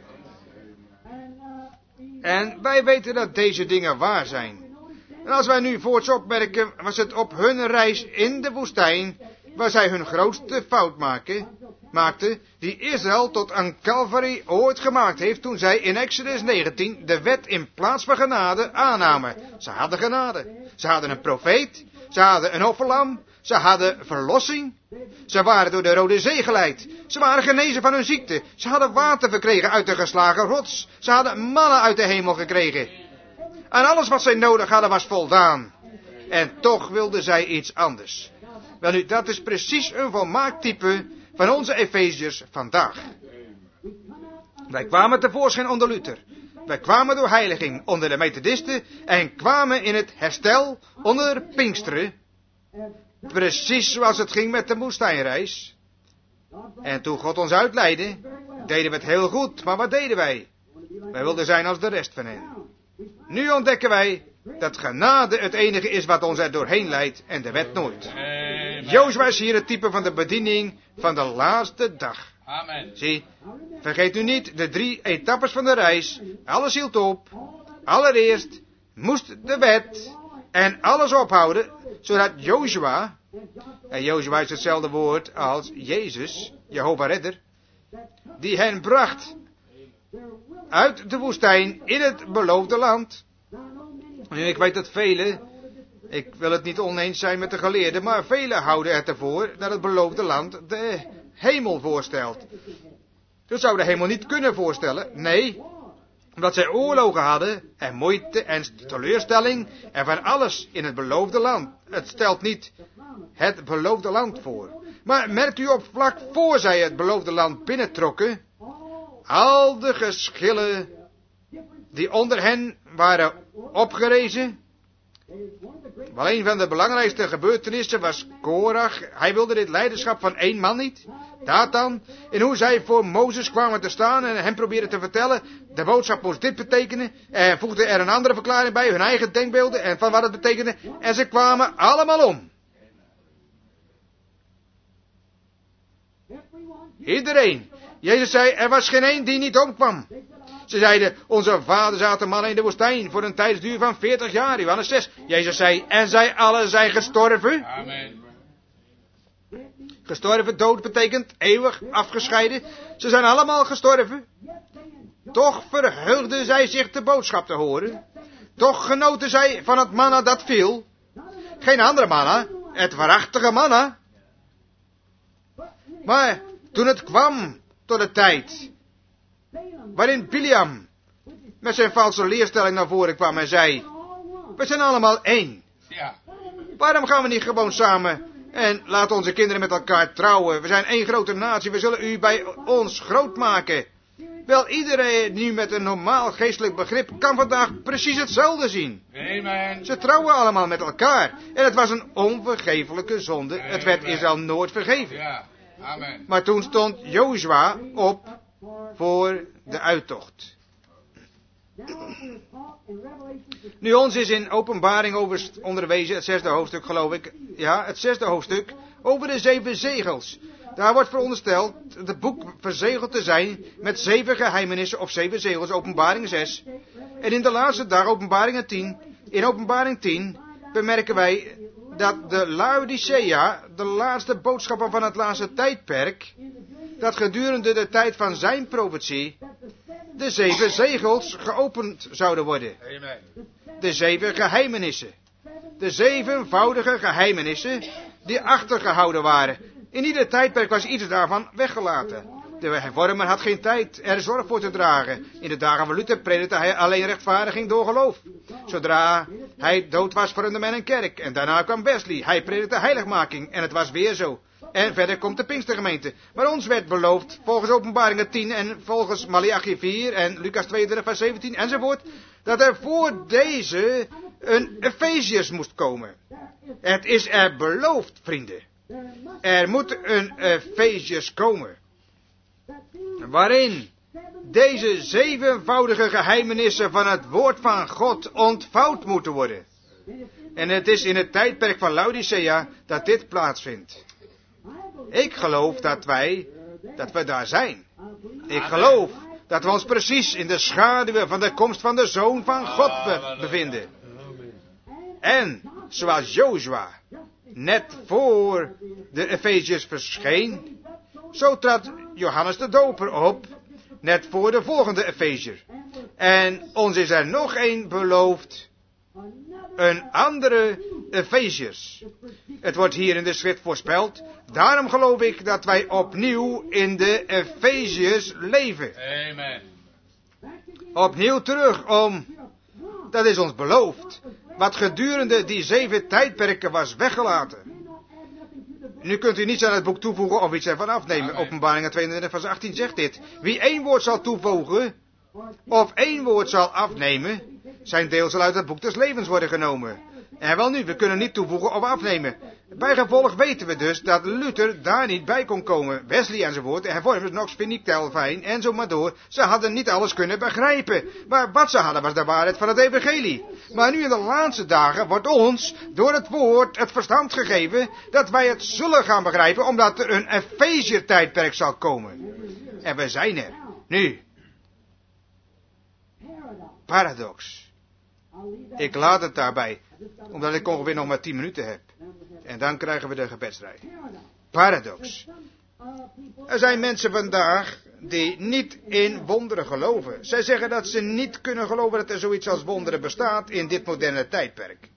En wij weten dat deze dingen waar zijn. En als wij nu voorts opmerken, was het op hun reis in de woestijn, waar zij hun grootste fout maakten, die Israël tot aan Calvary ooit gemaakt heeft, toen zij in Exodus 19 de wet in plaats van genade aannamen. Ze hadden genade. Ze hadden een profeet. Ze hadden een offerlam. Ze hadden verlossing. Ze waren door de Rode Zee geleid. Ze waren genezen van hun ziekte. Ze hadden water verkregen uit de geslagen rots. Ze hadden manna uit de hemel gekregen. En alles wat zij nodig hadden was voldaan. En toch wilden zij iets anders. Welnu, dat is precies een volmaakt type van onze Efeziërs vandaag. Wij kwamen tevoorschijn onder Luther. Wij kwamen door heiliging onder de Methodisten en kwamen in het herstel onder Pinksteren. Precies zoals het ging met de woestijnreis. En toen God ons uitleidde, deden we het heel goed. Maar wat deden wij? Wij wilden zijn als de rest van hen. Nu ontdekken wij dat genade het enige is wat ons er doorheen leidt en de wet nooit. Jozua is hier het type van de bediening van de laatste dag. Amen. Zie, vergeet nu niet de 3 etappes van de reis. Alles hield op. Allereerst moest de wet en alles ophouden, zodat Jozua, en Jozua is hetzelfde woord als Jezus, Jehovah Redder, die hen bracht uit de woestijn in het beloofde land. Nu, ik weet dat velen, ik wil het niet oneens zijn met de geleerden, maar velen houden het ervoor dat het beloofde land de hemel voorstelt. Dat zou de hemel niet kunnen voorstellen. Nee, Omdat zij oorlogen hadden, en moeite en teleurstelling, en van alles in het beloofde land. Het stelt niet het beloofde land voor. Maar merkt u op, vlak voor zij het beloofde land binnentrokken, al de geschillen die onder hen waren opgerezen. Maar een van de belangrijkste gebeurtenissen was Korach. Hij wilde dit leiderschap van één man niet. Dathan. En hoe zij voor Mozes kwamen te staan en hem probeerden te vertellen. De boodschap moest dit betekenen. En voegden er een andere verklaring bij, hun eigen denkbeelden en van wat het betekende. En ze kwamen allemaal om. Iedereen. Jezus zei, er was geen één die niet omkwam. Ze zeiden, onze vader zaten mannen in de woestijn voor een tijdsduur van 40 jaar, Johannes 6. Jezus zei, en zij allen zijn gestorven. Amen. Gestorven, dood betekent eeuwig afgescheiden. Ze zijn allemaal gestorven. Toch verheugden zij zich de boodschap te horen. Toch genoten zij van het manna dat viel. Geen andere manna, het waarachtige manna. Maar toen het kwam tot de tijd waarin Biliam met zijn valse leerstelling naar voren kwam en zei, we zijn allemaal één. Ja. Waarom gaan we niet gewoon samen en laten onze kinderen met elkaar trouwen? We zijn één grote natie, we zullen u bij ons groot maken. Wel, iedereen nu met een normaal geestelijk begrip kan vandaag precies hetzelfde zien. Amen. Ze trouwen allemaal met elkaar. En het was een onvergeeflijke zonde. Het werd Israël nooit vergeven. Ja. Amen. Maar toen stond Jozua op voor de uittocht. Nu ons is in Openbaring over onderwezen, het 6e hoofdstuk geloof ik. Ja, het 6e hoofdstuk over de 7 zegels. Daar wordt verondersteld het boek verzegeld te zijn met 7 geheimenissen of 7 zegels, Openbaring 6. En in de laatste dag, Openbaring 10, in Openbaring 10 bemerken wij dat de Laodicea, de laatste boodschapper van het laatste tijdperk, dat gedurende de tijd van zijn profetie de 7 zegels geopend zouden worden. Amen. De 7 geheimenissen. De 7voudige geheimenissen die achtergehouden waren. In ieder tijdperk was iets daarvan weggelaten. De hervormer had geen tijd er zorg voor te dragen. In de dagen van Luther predikte hij alleen rechtvaardiging door geloof. Zodra hij dood was vormde men een kerk. En daarna kwam Wesley. Hij predikte heiligmaking. En het was weer zo. En verder komt de Pinkstergemeente. Maar ons werd beloofd, volgens Openbaringen 10 en volgens Maleachi 4 en Lucas 22 vers 17 enzovoort, dat er voor deze een Efeziërs moest komen. Het is er beloofd, vrienden. Er moet een Efeziërs komen. Waarin deze 7voudige geheimenissen van het woord van God ontvouwd moeten worden. En het is in het tijdperk van Laodicea dat dit plaatsvindt. Ik geloof dat we daar zijn. Ik geloof dat we ons precies in de schaduwen van de komst van de Zoon van God bevinden. En zoals Jozua net voor de Efeziërs verscheen, zo trad Johannes de Doper op, net voor de volgende Efeziër. En ons is er nog één beloofd, een andere Efeziërs. Het wordt hier in de schrift voorspeld. Daarom geloof ik dat wij opnieuw in de Efeziërs leven. Amen. Opnieuw terug dat is ons beloofd, wat gedurende die 7 tijdperken was weggelaten. Nu kunt u niets aan het boek toevoegen of iets ervan afnemen. Amen. Openbaringen 22 vers 18 zegt dit. Wie 1 woord zal toevoegen of 1 woord zal afnemen, zijn deel zal uit het boek des levens worden genomen. En wel nu, we kunnen niet toevoegen of afnemen. Bijgevolg weten we dus dat Luther daar niet bij kon komen. Wesley enzovoort, hervormers, Knox, Finney, Calvijn en zo maar door. Ze hadden niet alles kunnen begrijpen. Maar wat ze hadden was de waarheid van het evangelie. Maar nu in de laatste dagen wordt ons door het woord het verstand gegeven dat wij het zullen gaan begrijpen, omdat er een Efeziër tijdperk zal komen. En we zijn er. Nu. Paradox. Ik laat het daarbij, omdat ik ongeveer nog maar 10 minuten heb. En dan krijgen we de gebedsrij. Paradox. Er zijn mensen vandaag die niet in wonderen geloven. Zij zeggen dat ze niet kunnen geloven dat er zoiets als wonderen bestaat in dit moderne tijdperk.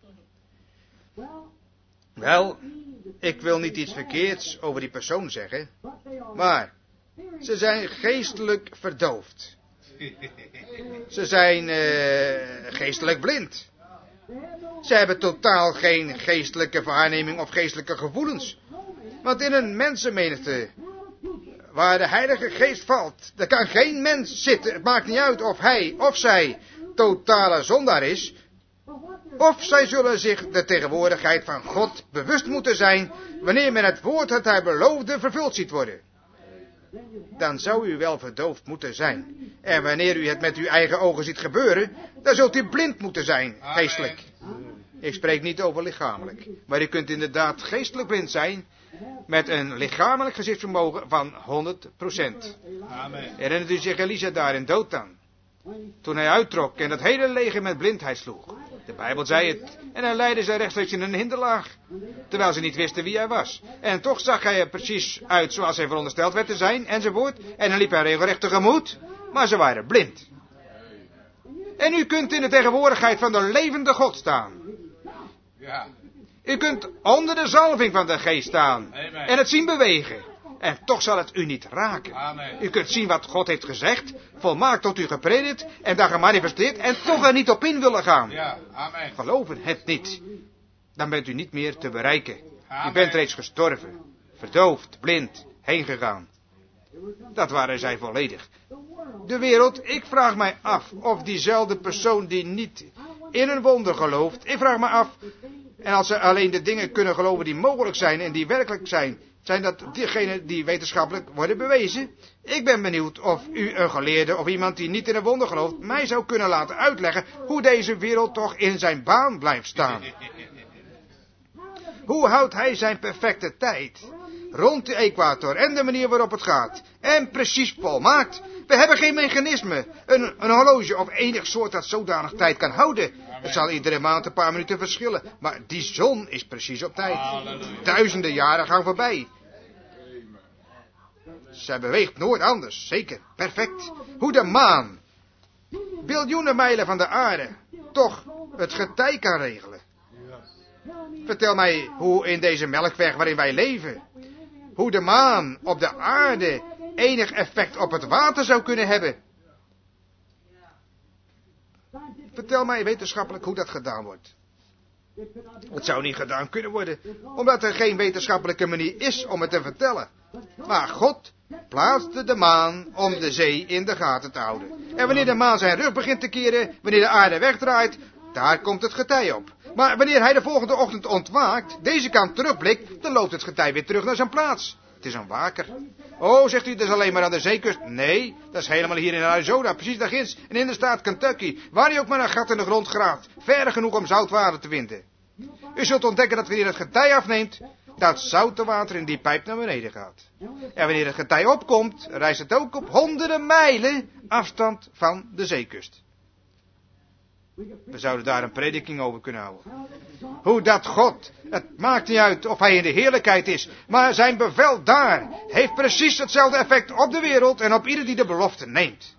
Wel, ik wil niet iets verkeerds over die persoon zeggen, maar ze zijn geestelijk verdoofd. Ze zijn geestelijk blind. Ze hebben totaal geen geestelijke waarneming of geestelijke gevoelens. Want in een mensenmenigte, waar de Heilige Geest valt, daar kan geen mens zitten. Het maakt niet uit of hij of zij totale zondaar is, of zij zullen zich de tegenwoordigheid van God bewust moeten zijn, wanneer men het woord dat hij beloofde vervuld ziet worden. Dan zou u wel verdoofd moeten zijn. En wanneer u het met uw eigen ogen ziet gebeuren, dan zult u blind moeten zijn, geestelijk. Ik spreek niet over lichamelijk, maar u kunt inderdaad geestelijk blind zijn, met een lichamelijk gezichtsvermogen van 100%. Amen. Herinnert u zich Elisa daar in Dothan? Toen hij uittrok en dat hele leger met blindheid sloeg. De Bijbel zei het. En hij leidde ze rechtstreeks in een hinderlaag. Terwijl ze niet wisten wie hij was. En toch zag hij er precies uit zoals hij verondersteld werd te zijn, enzovoort. En dan liep hij regelrecht tegemoet. Maar ze waren blind. En u kunt in de tegenwoordigheid van de levende God staan. Ja. U kunt onder de zalving van de geest staan. Amen. En het zien bewegen. En toch zal het u niet raken. Amen. U kunt zien wat God heeft gezegd, volmaakt tot u gepredikt en daar gemanifesteerd en toch er niet op in willen gaan. Ja. Amen. Geloven het niet. Dan bent u niet meer te bereiken. U Amen. bent reeds gestorven, verdoofd, blind, heen gegaan. Dat waren zij volledig. De wereld, ik vraag mij af of diezelfde persoon die niet in een wonder gelooft, ik vraag me af, en als ze alleen de dingen kunnen geloven die mogelijk zijn en die werkelijk zijn, zijn dat diegenen die wetenschappelijk worden bewezen? Ik ben benieuwd of u een geleerde of iemand die niet in een wonder gelooft, mij zou kunnen laten uitleggen hoe deze wereld toch in zijn baan blijft staan. Hoe houdt hij zijn perfecte tijd? Rond de equator en de manier waarop het gaat. En precies volmaakt. We hebben geen mechanisme, een horloge of enig soort dat zodanig tijd kan houden. Het zal iedere maand een paar minuten verschillen. Maar die zon is precies op tijd. Duizenden jaren gaan voorbij. Zij beweegt nooit anders, zeker, perfect. Hoe de maan, biljoenen mijlen van de aarde, toch het getij kan regelen. Vertel mij hoe in deze melkweg waarin wij leven, hoe de maan op de aarde enig effect op het water zou kunnen hebben. Vertel mij wetenschappelijk hoe dat gedaan wordt. Het zou niet gedaan kunnen worden, omdat er geen wetenschappelijke manier is om het te vertellen. Maar God plaatste de maan om de zee in de gaten te houden. En wanneer de maan zijn rug begint te keren, wanneer de aarde wegdraait, daar komt het getij op. Maar wanneer hij de volgende ochtend ontwaakt, deze kant terugblikt, dan loopt het getij weer terug naar zijn plaats. Het is een waker. Oh, zegt u, dat is alleen maar aan de zeekust. Nee, dat is helemaal hier in Arizona, precies daar ginds. En in de staat Kentucky, waar u ook maar een gat in de grond graaft. Ver genoeg om zout water te vinden. U zult ontdekken dat wanneer het getij afneemt, dat zoute water in die pijp naar beneden gaat. En wanneer het getij opkomt, reist het ook op honderden mijlen afstand van de zeekust. We zouden daar een prediking over kunnen houden. Hoe dat God, het maakt niet uit of hij in de heerlijkheid is, maar zijn bevel daar heeft precies hetzelfde effect op de wereld en op ieder die de belofte neemt.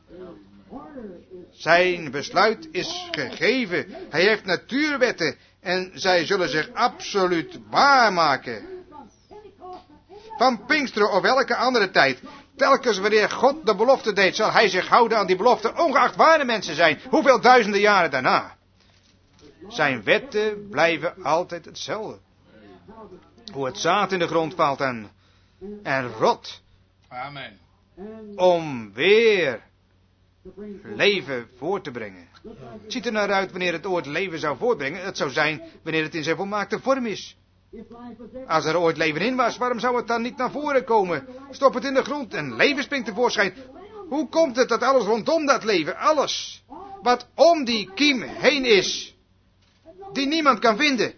Zijn besluit is gegeven. Hij heeft natuurwetten en zij zullen zich absoluut waarmaken. Van Pinksteren of welke andere tijd, telkens wanneer God de belofte deed, zal hij zich houden aan die belofte, ongeacht waar de mensen zijn, hoeveel duizenden jaren daarna. Zijn wetten blijven altijd hetzelfde. Hoe het zaad in de grond valt en rot. Amen. Om weer leven voort te brengen. Het ziet er naar uit wanneer het ooit leven zou voortbrengen. Het zou zijn wanneer het in zijn volmaakte vorm is. Als er ooit leven in was, waarom zou het dan niet naar voren komen? Stop het in de grond en leven springt tevoorschijn. Hoe komt het dat alles rondom dat leven, alles wat om die kiem heen is, die niemand kan vinden?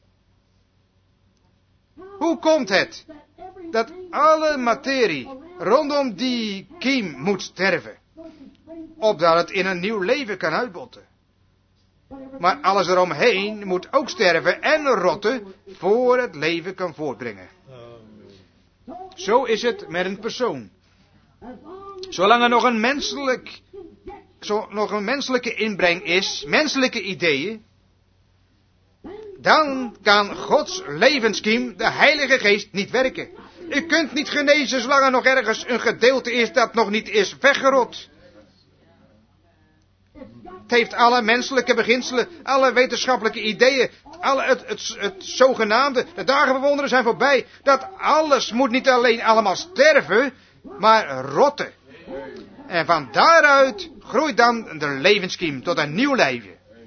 Hoe komt het dat alle materie rondom die kiem moet sterven, opdat het in een nieuw leven kan uitbotten? Maar alles eromheen moet ook sterven en rotten voor het leven kan voortbrengen. Zo is het met een persoon. Zolang er nog een menselijke inbreng is, menselijke ideeën, dan kan Gods levenskiem, de Heilige Geest, niet werken. U kunt niet genezen zolang er nog ergens een gedeelte is dat nog niet is weggerot. Het heeft alle menselijke beginselen, alle wetenschappelijke ideeën, het zogenaamde, de dagen van wonderen zijn voorbij. Dat alles moet niet alleen allemaal sterven, maar rotten. En van daaruit groeit dan de levenskiem tot een nieuw leven.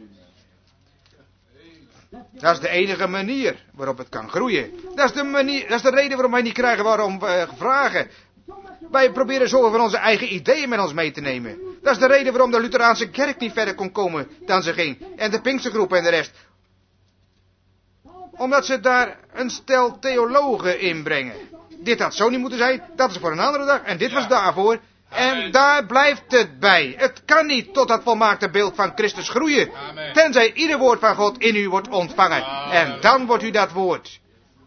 Dat is de enige manier waarop het kan groeien. Dat is de reden waarom wij niet krijgen waarom we vragen. Wij proberen zoveel van onze eigen ideeën met ons mee te nemen. Dat is de reden waarom de Lutheraanse kerk niet verder kon komen dan ze ging. En de Pinkstergroep en de rest. Omdat ze daar een stel theologen inbrengen. Dit had zo niet moeten zijn, dat is voor een andere dag en dit was daarvoor. En daar blijft het bij. Het kan niet tot dat volmaakte beeld van Christus groeien. Amen. Tenzij ieder woord van God in u wordt ontvangen. En dan wordt u dat woord.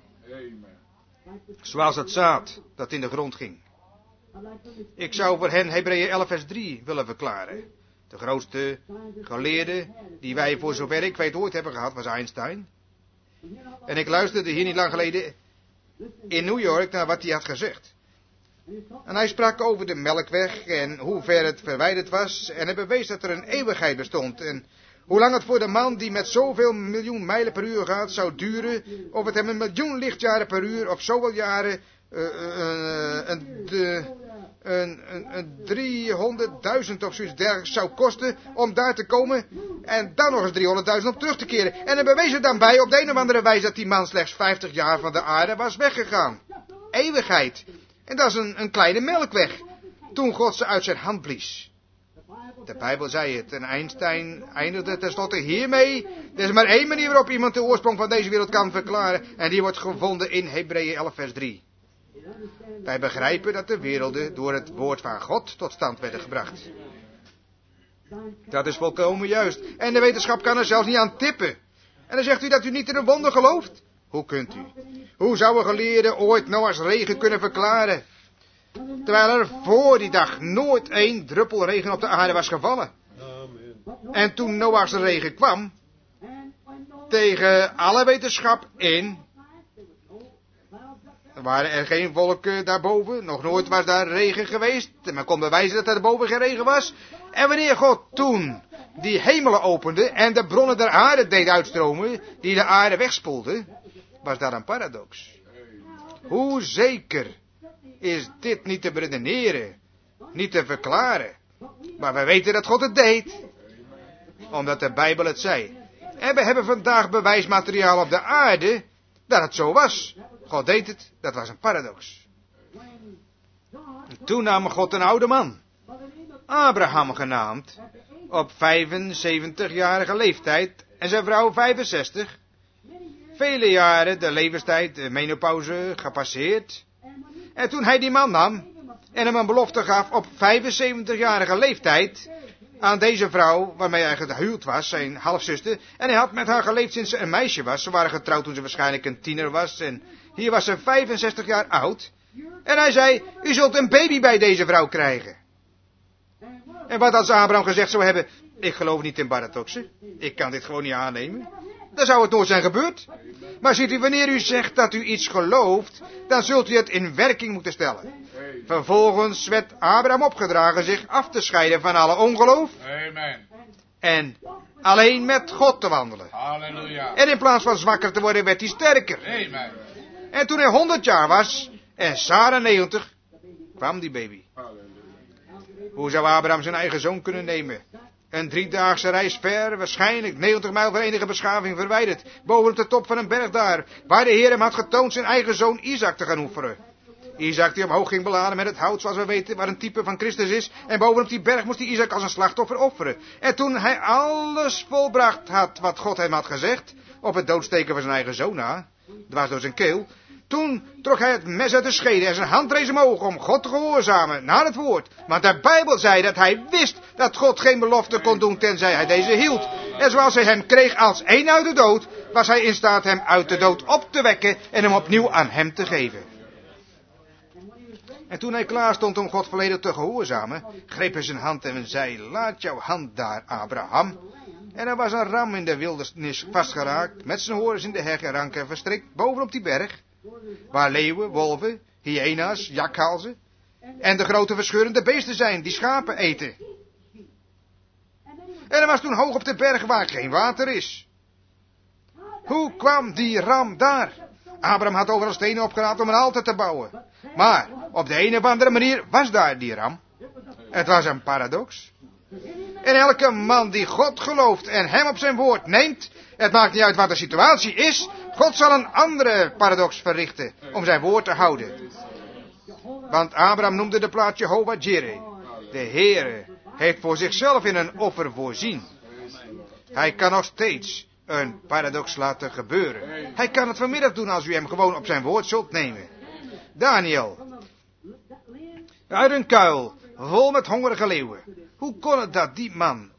Zoals het zaad dat in de grond ging. Ik zou voor hen Hebreeën 11 vers 3 willen verklaren. De grootste geleerde die wij voor zover ik weet ooit hebben gehad was Einstein. En ik luisterde hier niet lang geleden in New York naar wat hij had gezegd. En hij sprak over de Melkweg en hoe ver het verwijderd was. En hij bewees dat er een eeuwigheid bestond. En hoe lang het voor de man die met zoveel miljoen mijlen per uur gaat zou duren. Of het hem 1 miljoen lichtjaren per uur of zoveel jaren 300.000 of zoiets dergelijks zou kosten om daar te komen. En dan nog eens 300.000 om terug te keren. En hij bewees er dan bij op de een of andere wijze dat die man slechts 50 jaar van de aarde was weggegaan. Eeuwigheid. En dat is een kleine melkweg. Toen God ze uit zijn hand blies. De Bijbel zei het. En Einstein eindigde tenslotte hiermee. Er is maar één manier waarop iemand de oorsprong van deze wereld kan verklaren. En die wordt gevonden in Hebreeën 11 vers 3. Wij begrijpen dat de werelden door het woord van God tot stand werden gebracht. Dat is volkomen juist. En de wetenschap kan er zelfs niet aan tippen. En dan zegt u dat u niet in een wonder gelooft? Hoe kunt u? Hoe zou een geleerde ooit Noachs regen kunnen verklaren? Terwijl er voor die dag nooit 1 druppel regen op de aarde was gevallen. En toen Noachs regen kwam, tegen alle wetenschap in, waren er geen wolken daarboven. Nog nooit was daar regen geweest. Men kon bewijzen dat er daarboven geen regen was. En wanneer God toen die hemelen opende en de bronnen der aarde deed uitstromen, die de aarde wegspoelden, was dat een paradox. Hoe zeker is dit niet te beredeneren, niet te verklaren. Maar we weten dat God het deed, omdat de Bijbel het zei. En we hebben vandaag bewijsmateriaal op de aarde dat het zo was. God deed het, dat was een paradox. Toen nam God een oude man, Abraham genaamd, op 75-jarige leeftijd en zijn vrouw 65. Vele jaren de levenstijd, de menopauze, gepasseerd. En toen hij die man nam en hem een belofte gaf op 75-jarige leeftijd aan deze vrouw waarmee hij gehuwd was, zijn halfzuster. En hij had met haar geleefd sinds ze een meisje was. Ze waren getrouwd toen ze waarschijnlijk een tiener was. En hier was ze 65 jaar oud. En hij zei, u zult een baby bij deze vrouw krijgen. En wat als Abraham gezegd zou hebben, ik geloof niet in paradoxen. Ik kan dit gewoon niet aannemen. Dan zou het nooit zijn gebeurd. Maar ziet u, wanneer u zegt dat u iets gelooft, dan zult u het in werking moeten stellen. Vervolgens werd Abraham opgedragen zich af te scheiden van alle ongeloof. Amen. En alleen met God te wandelen. Halleluja. En in plaats van zwakker te worden, werd hij sterker. Amen. En toen hij 100 jaar was, en Sarah 90, kwam die baby. Hoe zou Abraham zijn eigen zoon kunnen nemen? Een 3-daagse reis ver, waarschijnlijk 90 mijl van enige beschaving verwijderd. Boven op de top van een berg daar, waar de Heer hem had getoond zijn eigen zoon Isaac te gaan oefenen. Isaac die omhoog ging beladen met het hout, zoals we weten, waar een type van Christus is. En bovenop die berg moest hij Isaac als een slachtoffer offeren. En toen hij alles volbracht had wat God hem had gezegd, op het doodsteken van zijn eigen zoon na, dwars door zijn keel, toen trok hij het mes uit de schede en zijn hand rees omhoog om God te gehoorzamen naar het woord. Want de Bijbel zei dat hij wist dat God geen belofte kon doen tenzij hij deze hield. En zoals hij hem kreeg als één uit de dood, was hij in staat hem uit de dood op te wekken en hem opnieuw aan hem te geven. En toen hij klaar stond om God volledig te gehoorzamen, greep hij zijn hand en zei, laat jouw hand daar, Abraham. En er was een ram in de wildernis vastgeraakt, met zijn horens in de heg en ranken verstrikt, bovenop die berg, waar leeuwen, wolven, hyena's, jakhalzen en de grote verscheurende beesten zijn, die schapen eten. En hij was toen hoog op de berg waar geen water is. Hoe kwam die ram daar? Abraham had overal stenen opgeraapt om een altaar te bouwen. Maar op de een of andere manier was daar die ram. Het was een paradox. En elke man die God gelooft en hem op zijn woord neemt, het maakt niet uit wat de situatie is, God zal een andere paradox verrichten om zijn woord te houden. Want Abraham noemde de plaats Jehovah Jireh. De Heere heeft voor zichzelf in een offer voorzien. Hij kan nog steeds een paradox laten gebeuren. Hij kan het vanmiddag doen als u hem gewoon op zijn woord zult nemen. Daniel, uit een kuil, vol met hongerige leeuwen. Hoe kon het dat die man...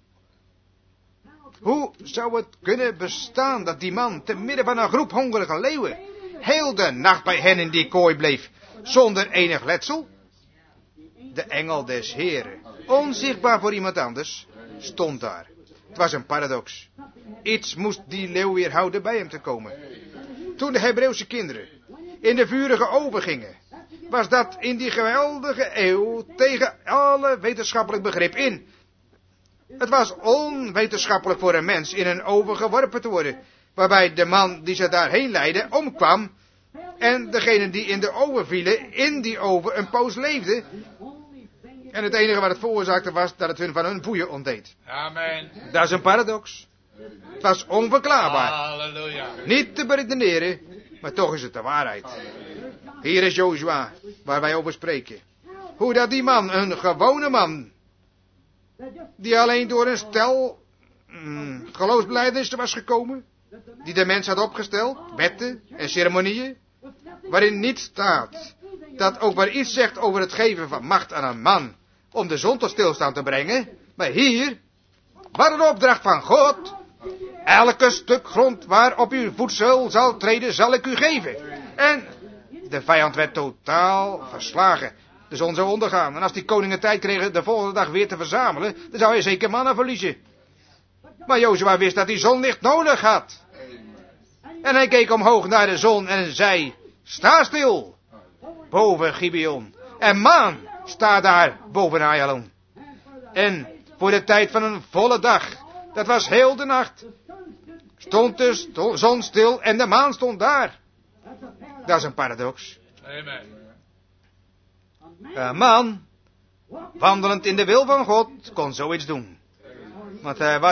Hoe zou het kunnen bestaan dat die man te midden van een groep hongerige leeuwen heel de nacht bij hen in die kooi bleef, zonder enig letsel? De engel des Heren, onzichtbaar voor iemand anders, stond daar. Het was een paradox. Iets moest die leeuw weerhouden bij hem te komen. Toen de Hebreeuwse kinderen in de vurige oven gingen, was dat in die geweldige eeuw tegen alle wetenschappelijk begrip in. Het was onwetenschappelijk voor een mens in een oven geworpen te worden, waarbij de man die ze daarheen leidde omkwam en degenen die in de oven vielen, in die oven een poos leefden. En het enige wat het veroorzaakte was dat het hun van hun boeien ontdeed. Amen. Dat is een paradox. Het was onverklaarbaar. Halleluja. Niet te beredeneren, maar toch is het de waarheid. Hier is Jozua, waar wij over spreken. Hoe dat die man, een gewone man, die alleen door een stel geloofsbelijdenissen was gekomen, die de mens had opgesteld, wetten en ceremonieën, waarin niet staat dat ook maar iets zegt over het geven van macht aan een man om de zon tot stilstaan te brengen, maar hier, wat een opdracht van God, elke stuk grond waarop uw voedsel zal treden, zal ik u geven. En de vijand werd totaal verslagen. De zon zou ondergaan. En als die koningen tijd kregen de volgende dag weer te verzamelen, dan zou hij zeker mannen verliezen. Maar Jozua wist dat hij zonlicht nodig had. En hij keek omhoog naar de zon en zei, sta stil, boven Gibeon. En maan, sta daar boven Ayalon. En voor de tijd van een volle dag, dat was heel de nacht, stond de zon stil en de maan stond daar. Dat is een paradox. Amen. Een man, wandelend in de wil van God, kon zoiets doen. Want hij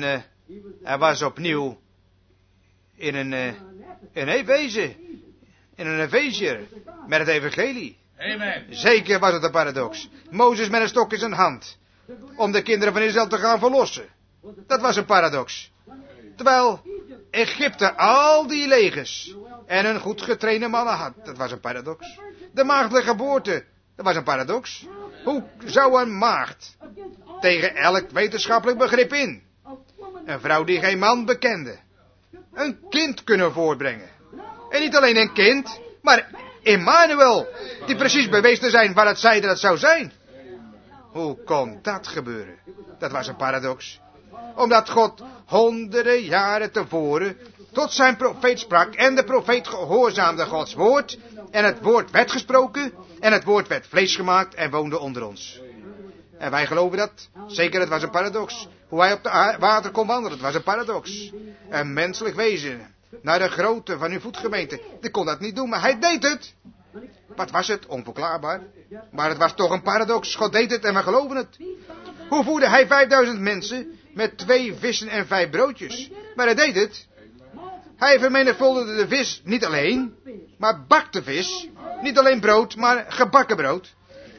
was opnieuw in een Efeze. In een Efeziër. Met het evangelie. Amen. Zeker was het een paradox. Mozes met een stok in zijn hand. Om de kinderen van Israël te gaan verlossen. Dat was een paradox. Terwijl Egypte al die legers en een goed getrainde mannen had. Dat was een paradox. De maagdelijke geboorte. Dat was een paradox. Hoe zou een maagd tegen elk wetenschappelijk begrip in, een vrouw die geen man bekende, een kind kunnen voortbrengen? En niet alleen een kind, maar Emmanuel, die precies bewees te zijn waar het zei dat het zou zijn. Hoe kon dat gebeuren? Dat was een paradox. Omdat God honderden jaren tevoren tot zijn profeet sprak en de profeet gehoorzaamde Gods woord en het woord werd gesproken en het woord werd vlees gemaakt en woonde onder ons. En wij geloven dat. Zeker, het was een paradox. Hoe hij op de water kon wandelen, het was een paradox. Een menselijk wezen naar de grootte van uw voetgemeente, die kon dat niet doen, maar hij deed het. Wat was het? Onverklaarbaar. Maar het was toch een paradox. God deed het en we geloven het. Hoe voerde hij 5000 mensen met 2 vissen en 5 broodjes? Maar hij deed het. Hij vermenigvuldigde de vis niet alleen, maar bakte vis. Niet alleen brood, maar gebakken brood.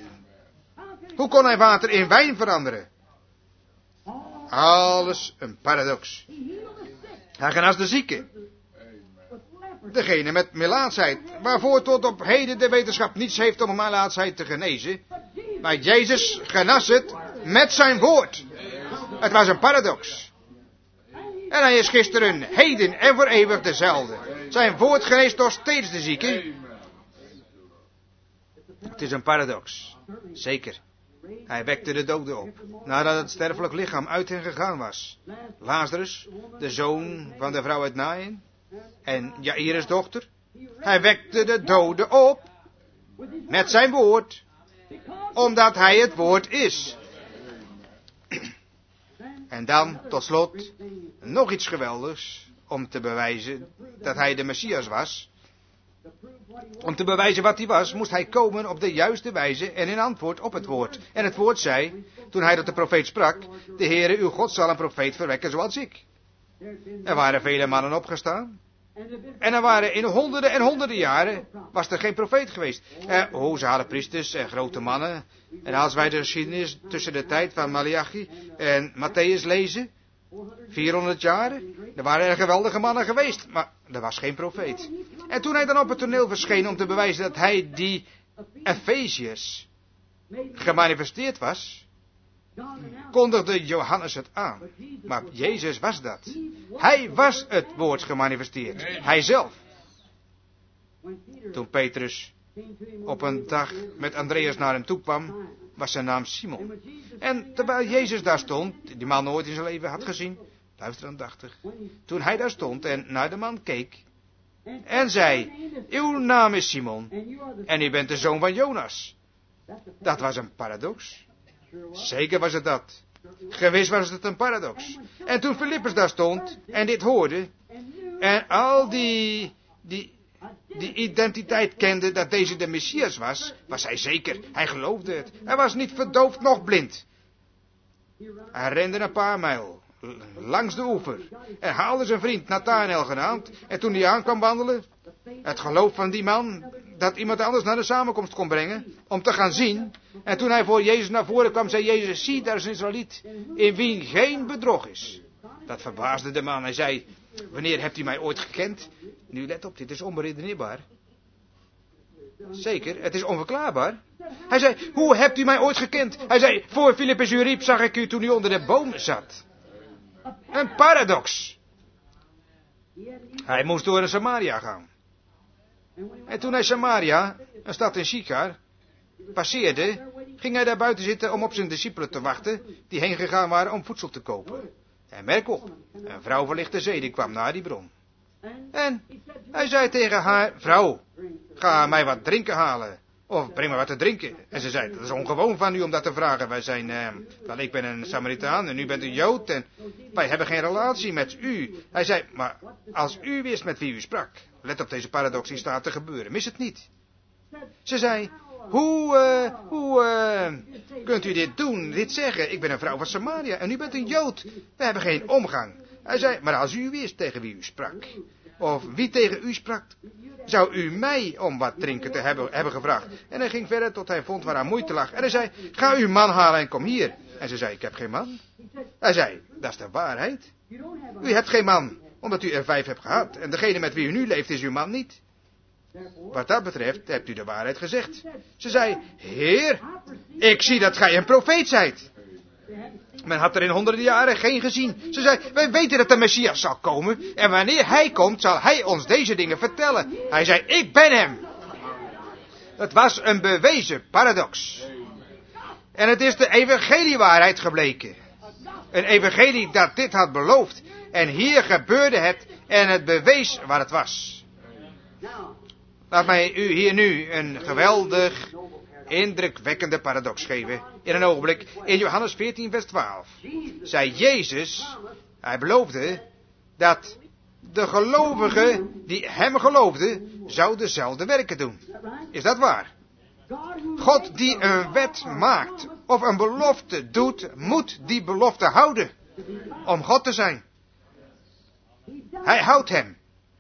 Hoe kon hij water in wijn veranderen? Alles een paradox. Hij genas de zieken. Degene met melaatsheid, waarvoor tot op heden de wetenschap niets heeft om melaatsheid te genezen. Maar Jezus genas het met zijn woord. Het was een paradox. En hij is gisteren, heden en voor eeuwig dezelfde. Zijn woord geneest nog steeds de zieken. Het is een paradox. Zeker. Hij wekte de doden op, nadat het sterfelijk lichaam uit hen gegaan was. Lazarus, de zoon van de vrouw uit Naïn, en Jairus' dochter. Hij wekte de doden op, met zijn woord, omdat hij het woord is. En dan, tot slot, nog iets geweldigs om te bewijzen dat hij de Messias was. Om te bewijzen wat hij was, moest hij komen op de juiste wijze en in antwoord op het woord. En het woord zei, toen hij tot de profeet sprak, de Heere uw God zal een profeet verwekken zoals ik. Er waren vele mannen opgestaan. En er waren in honderden en honderden jaren, was er geen profeet geweest. Ze hadden priesters en grote mannen. En als wij de geschiedenis tussen de tijd van Malachi en Matthäus lezen, 400 jaren, er waren er geweldige mannen geweest, maar er was geen profeet. En toen hij dan op het toneel verscheen om te bewijzen dat hij die Efeziërs gemanifesteerd was, kondigde Johannes het aan. Maar Jezus was dat. Hij was het woord gemanifesteerd. Hij zelf. Toen Petrus op een dag met Andreas naar hem toe kwam, was zijn naam Simon. En terwijl Jezus daar stond, die man nooit in zijn leven had gezien, luister aandachtig. Toen hij daar stond en naar de man keek en zei, uw naam is Simon en u bent de zoon van Jonas. Dat was een paradox. Zeker was het dat. Gewis was het een paradox. En toen Filippus daar stond en dit hoorde en al die identiteit kende dat deze de Messias was hij zeker. Hij geloofde het. Hij was niet verdoofd noch blind. Hij rende een paar mijl langs de oever en haalde zijn vriend Nathanael genaamd. En toen hij aankwam wandelen, het geloof van die man dat iemand anders naar de samenkomst kon brengen om te gaan zien. En toen hij voor Jezus naar voren kwam, zei Jezus, zie, daar is een Israëliet in wie geen bedrog is. Dat verbaasde de man. Hij zei, wanneer hebt u mij ooit gekend? Nu let op, dit is onberedeneerbaar. Zeker, het is onverklaarbaar. Hij zei, hoe hebt u mij ooit gekend? Hij zei, voor Filippus u riep, zag ik u toen u onder de boom zat. Een paradox. Hij moest door Samaria gaan. En toen hij Samaria, een stad in Sychar, passeerde, ging hij daar buiten zitten om op zijn discipelen te wachten, die heen gegaan waren om voedsel te kopen. En merk op, een vrouw van lichte zeden kwam naar die bron. En hij zei tegen haar, vrouw, ga mij wat drinken halen. Of breng me wat te drinken. En ze zei, dat is ongewoon van u om dat te vragen. Wij zijn, ik ben een Samaritaan en u bent een Jood en wij hebben geen relatie met u. Hij zei, maar als u wist met wie u sprak. Let op deze paradox die staat te gebeuren. Mis het niet. Ze zei, hoe kunt u dit doen, dit zeggen? Ik ben een vrouw van Samaria en u bent een Jood. We hebben geen omgang. Hij zei, maar als u wist tegen wie u sprak, of wie tegen u sprak, zou u mij om wat drinken te hebben gevraagd. En hij ging verder tot hij vond waar haar moeite lag. En hij zei, ga uw man halen en kom hier. En ze zei, ik heb geen man. Hij zei, dat is de waarheid. U hebt geen man, omdat u er 5 hebt gehad. En degene met wie u nu leeft is uw man niet. Wat dat betreft hebt u de waarheid gezegd. Ze zei, Heer, ik zie dat gij een profeet zijt. Men had er in honderden jaren geen gezien. Ze zei, wij weten dat de Messias zal komen. En wanneer hij komt, zal hij ons deze dingen vertellen. Hij zei, ik ben hem. Het was een bewezen paradox. En het is de evangeliewaarheid gebleken. Een evangelie dat dit had beloofd. En hier gebeurde het en het bewees waar het was. Laat mij u hier nu een geweldig, indrukwekkende paradox geven. In een ogenblik, in Johannes 14 vers 12. Zei Jezus, hij beloofde, dat de gelovigen die hem geloofden, zouden dezelfde werken doen. Is dat waar? God die een wet maakt, of een belofte doet, moet die belofte houden. Om God te zijn. Hij houdt hem.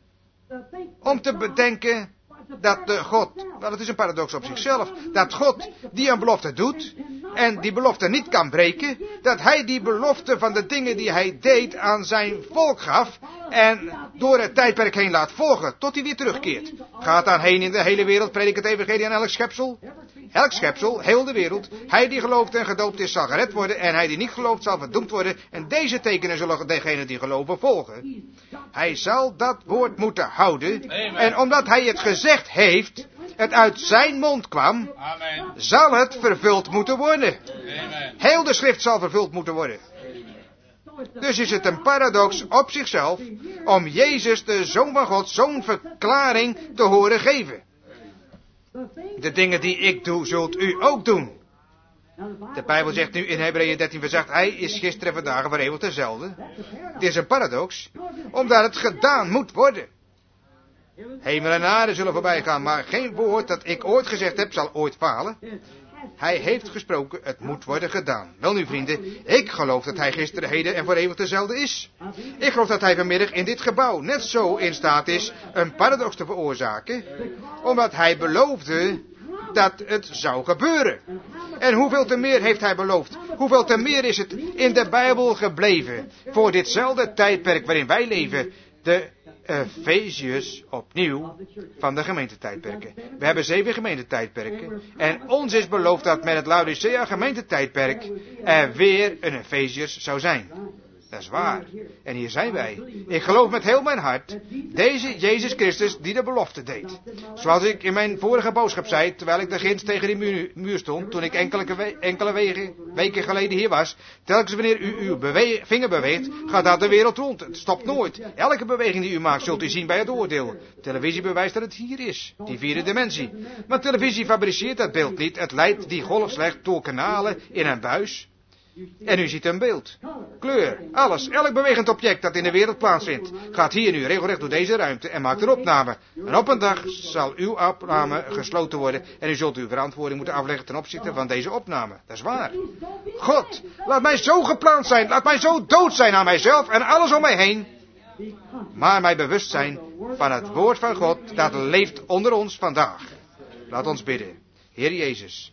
Om te bedenken dat de God, wel het is een paradox op zichzelf, dat God die een belofte doet en die belofte niet kan breken, dat hij die belofte van de dingen die hij deed aan zijn volk gaf en door het tijdperk heen laat volgen tot hij weer terugkeert. Gaat dan heen in de hele wereld, predik het evangelie aan elk schepsel. Elk schepsel, heel de wereld. Hij die gelooft en gedoopt is zal gered worden en hij die niet gelooft zal verdoemd worden en deze tekenen zullen degenen die geloven volgen. Hij zal dat woord moeten houden en omdat hij het gezegd heeft, het uit zijn mond kwam, Amen. zal het vervuld moeten worden. Amen. Heel de schrift zal vervuld moeten worden. Dus is het een paradox op zichzelf om Jezus, de Zoon van God, zo'n verklaring te horen geven. De dingen die ik doe, zult u ook doen. De Bijbel zegt nu in Hebreeën 13 vers 8, hij is gisteren en vandaag en voor eeuwig dezelfde. Het is een paradox, omdat het gedaan moet worden. Hemel en aarde zullen voorbij gaan, maar geen woord dat ik ooit gezegd heb zal ooit falen. Hij heeft gesproken, het moet worden gedaan. Wel nu vrienden, ik geloof dat hij gisteren, heden en voor eeuwig dezelfde is. Ik geloof dat hij vanmiddag in dit gebouw net zo in staat is een paradox te veroorzaken, omdat hij beloofde dat het zou gebeuren. En hoeveel te meer heeft hij beloofd? Hoeveel te meer is het in de Bijbel gebleven voor ditzelfde tijdperk waarin wij leven, de Efeziërs opnieuw van de gemeentetijdperken. We hebben 7 gemeentetijdperken. En ons is beloofd dat met het Laodicea gemeentetijdperk er weer een Efeziërs zou zijn. Dat is waar. En hier zijn wij. Ik geloof met heel mijn hart, deze Jezus Christus die de belofte deed. Zoals ik in mijn vorige boodschap zei, terwijl ik de ginds tegen die muur stond, toen ik enkele weken geleden hier was. Telkens wanneer u uw vinger beweegt, gaat dat de wereld rond. Het stopt nooit. Elke beweging die u maakt, zult u zien bij het oordeel. Televisie bewijst dat het hier is. Die 4e dimensie. Maar televisie fabriceert dat beeld niet. Het leidt die golf slecht door kanalen in een buis. En u ziet een beeld, kleur, alles, elk bewegend object dat in de wereld plaatsvindt, gaat hier nu regelrecht door deze ruimte en maakt een opname. En op een dag zal uw opname gesloten worden en u zult uw verantwoording moeten afleggen ten opzichte van deze opname. Dat is waar. God, laat mij zo geplaatst zijn, laat mij zo dood zijn aan mijzelf en alles om mij heen, maar mij bewust zijn van het woord van God dat leeft onder ons vandaag. Laat ons bidden. Heer Jezus.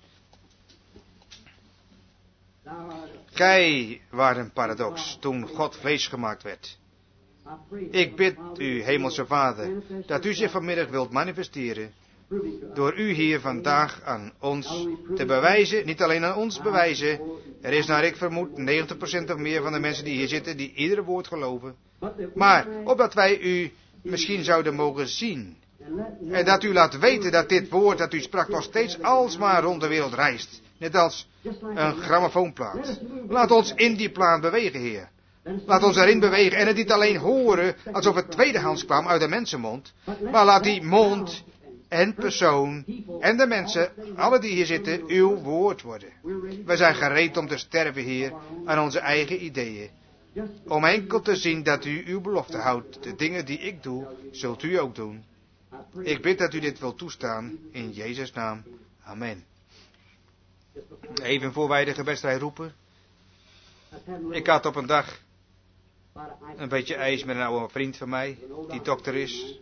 Gij waart een paradox toen God vlees gemaakt werd. Ik bid u, hemelse Vader, dat u zich vanmiddag wilt manifesteren, door u hier vandaag aan ons te bewijzen, niet alleen aan ons bewijzen, er is naar ik vermoed 90% of meer van de mensen die hier zitten, die iedere woord geloven, maar opdat wij u misschien zouden mogen zien, en dat u laat weten dat dit woord dat u sprak nog steeds alsmaar rond de wereld reist. Net als een grammofoonplaat. Laat ons in die plaat bewegen, Heer. Laat ons erin bewegen en het niet alleen horen alsof het tweedehands kwam uit de mensenmond. Maar laat die mond en persoon en de mensen, alle die hier zitten, uw woord worden. Wij zijn gereed om te sterven, Heer, aan onze eigen ideeën. Om enkel te zien dat u uw belofte houdt. De dingen die ik doe, zult u ook doen. Ik bid dat u dit wilt toestaan, in Jezus' naam. Amen. Even voor wij de gebedsrij roepen. Ik had op een dag een beetje ijs met een oude vriend van mij, die dokter is.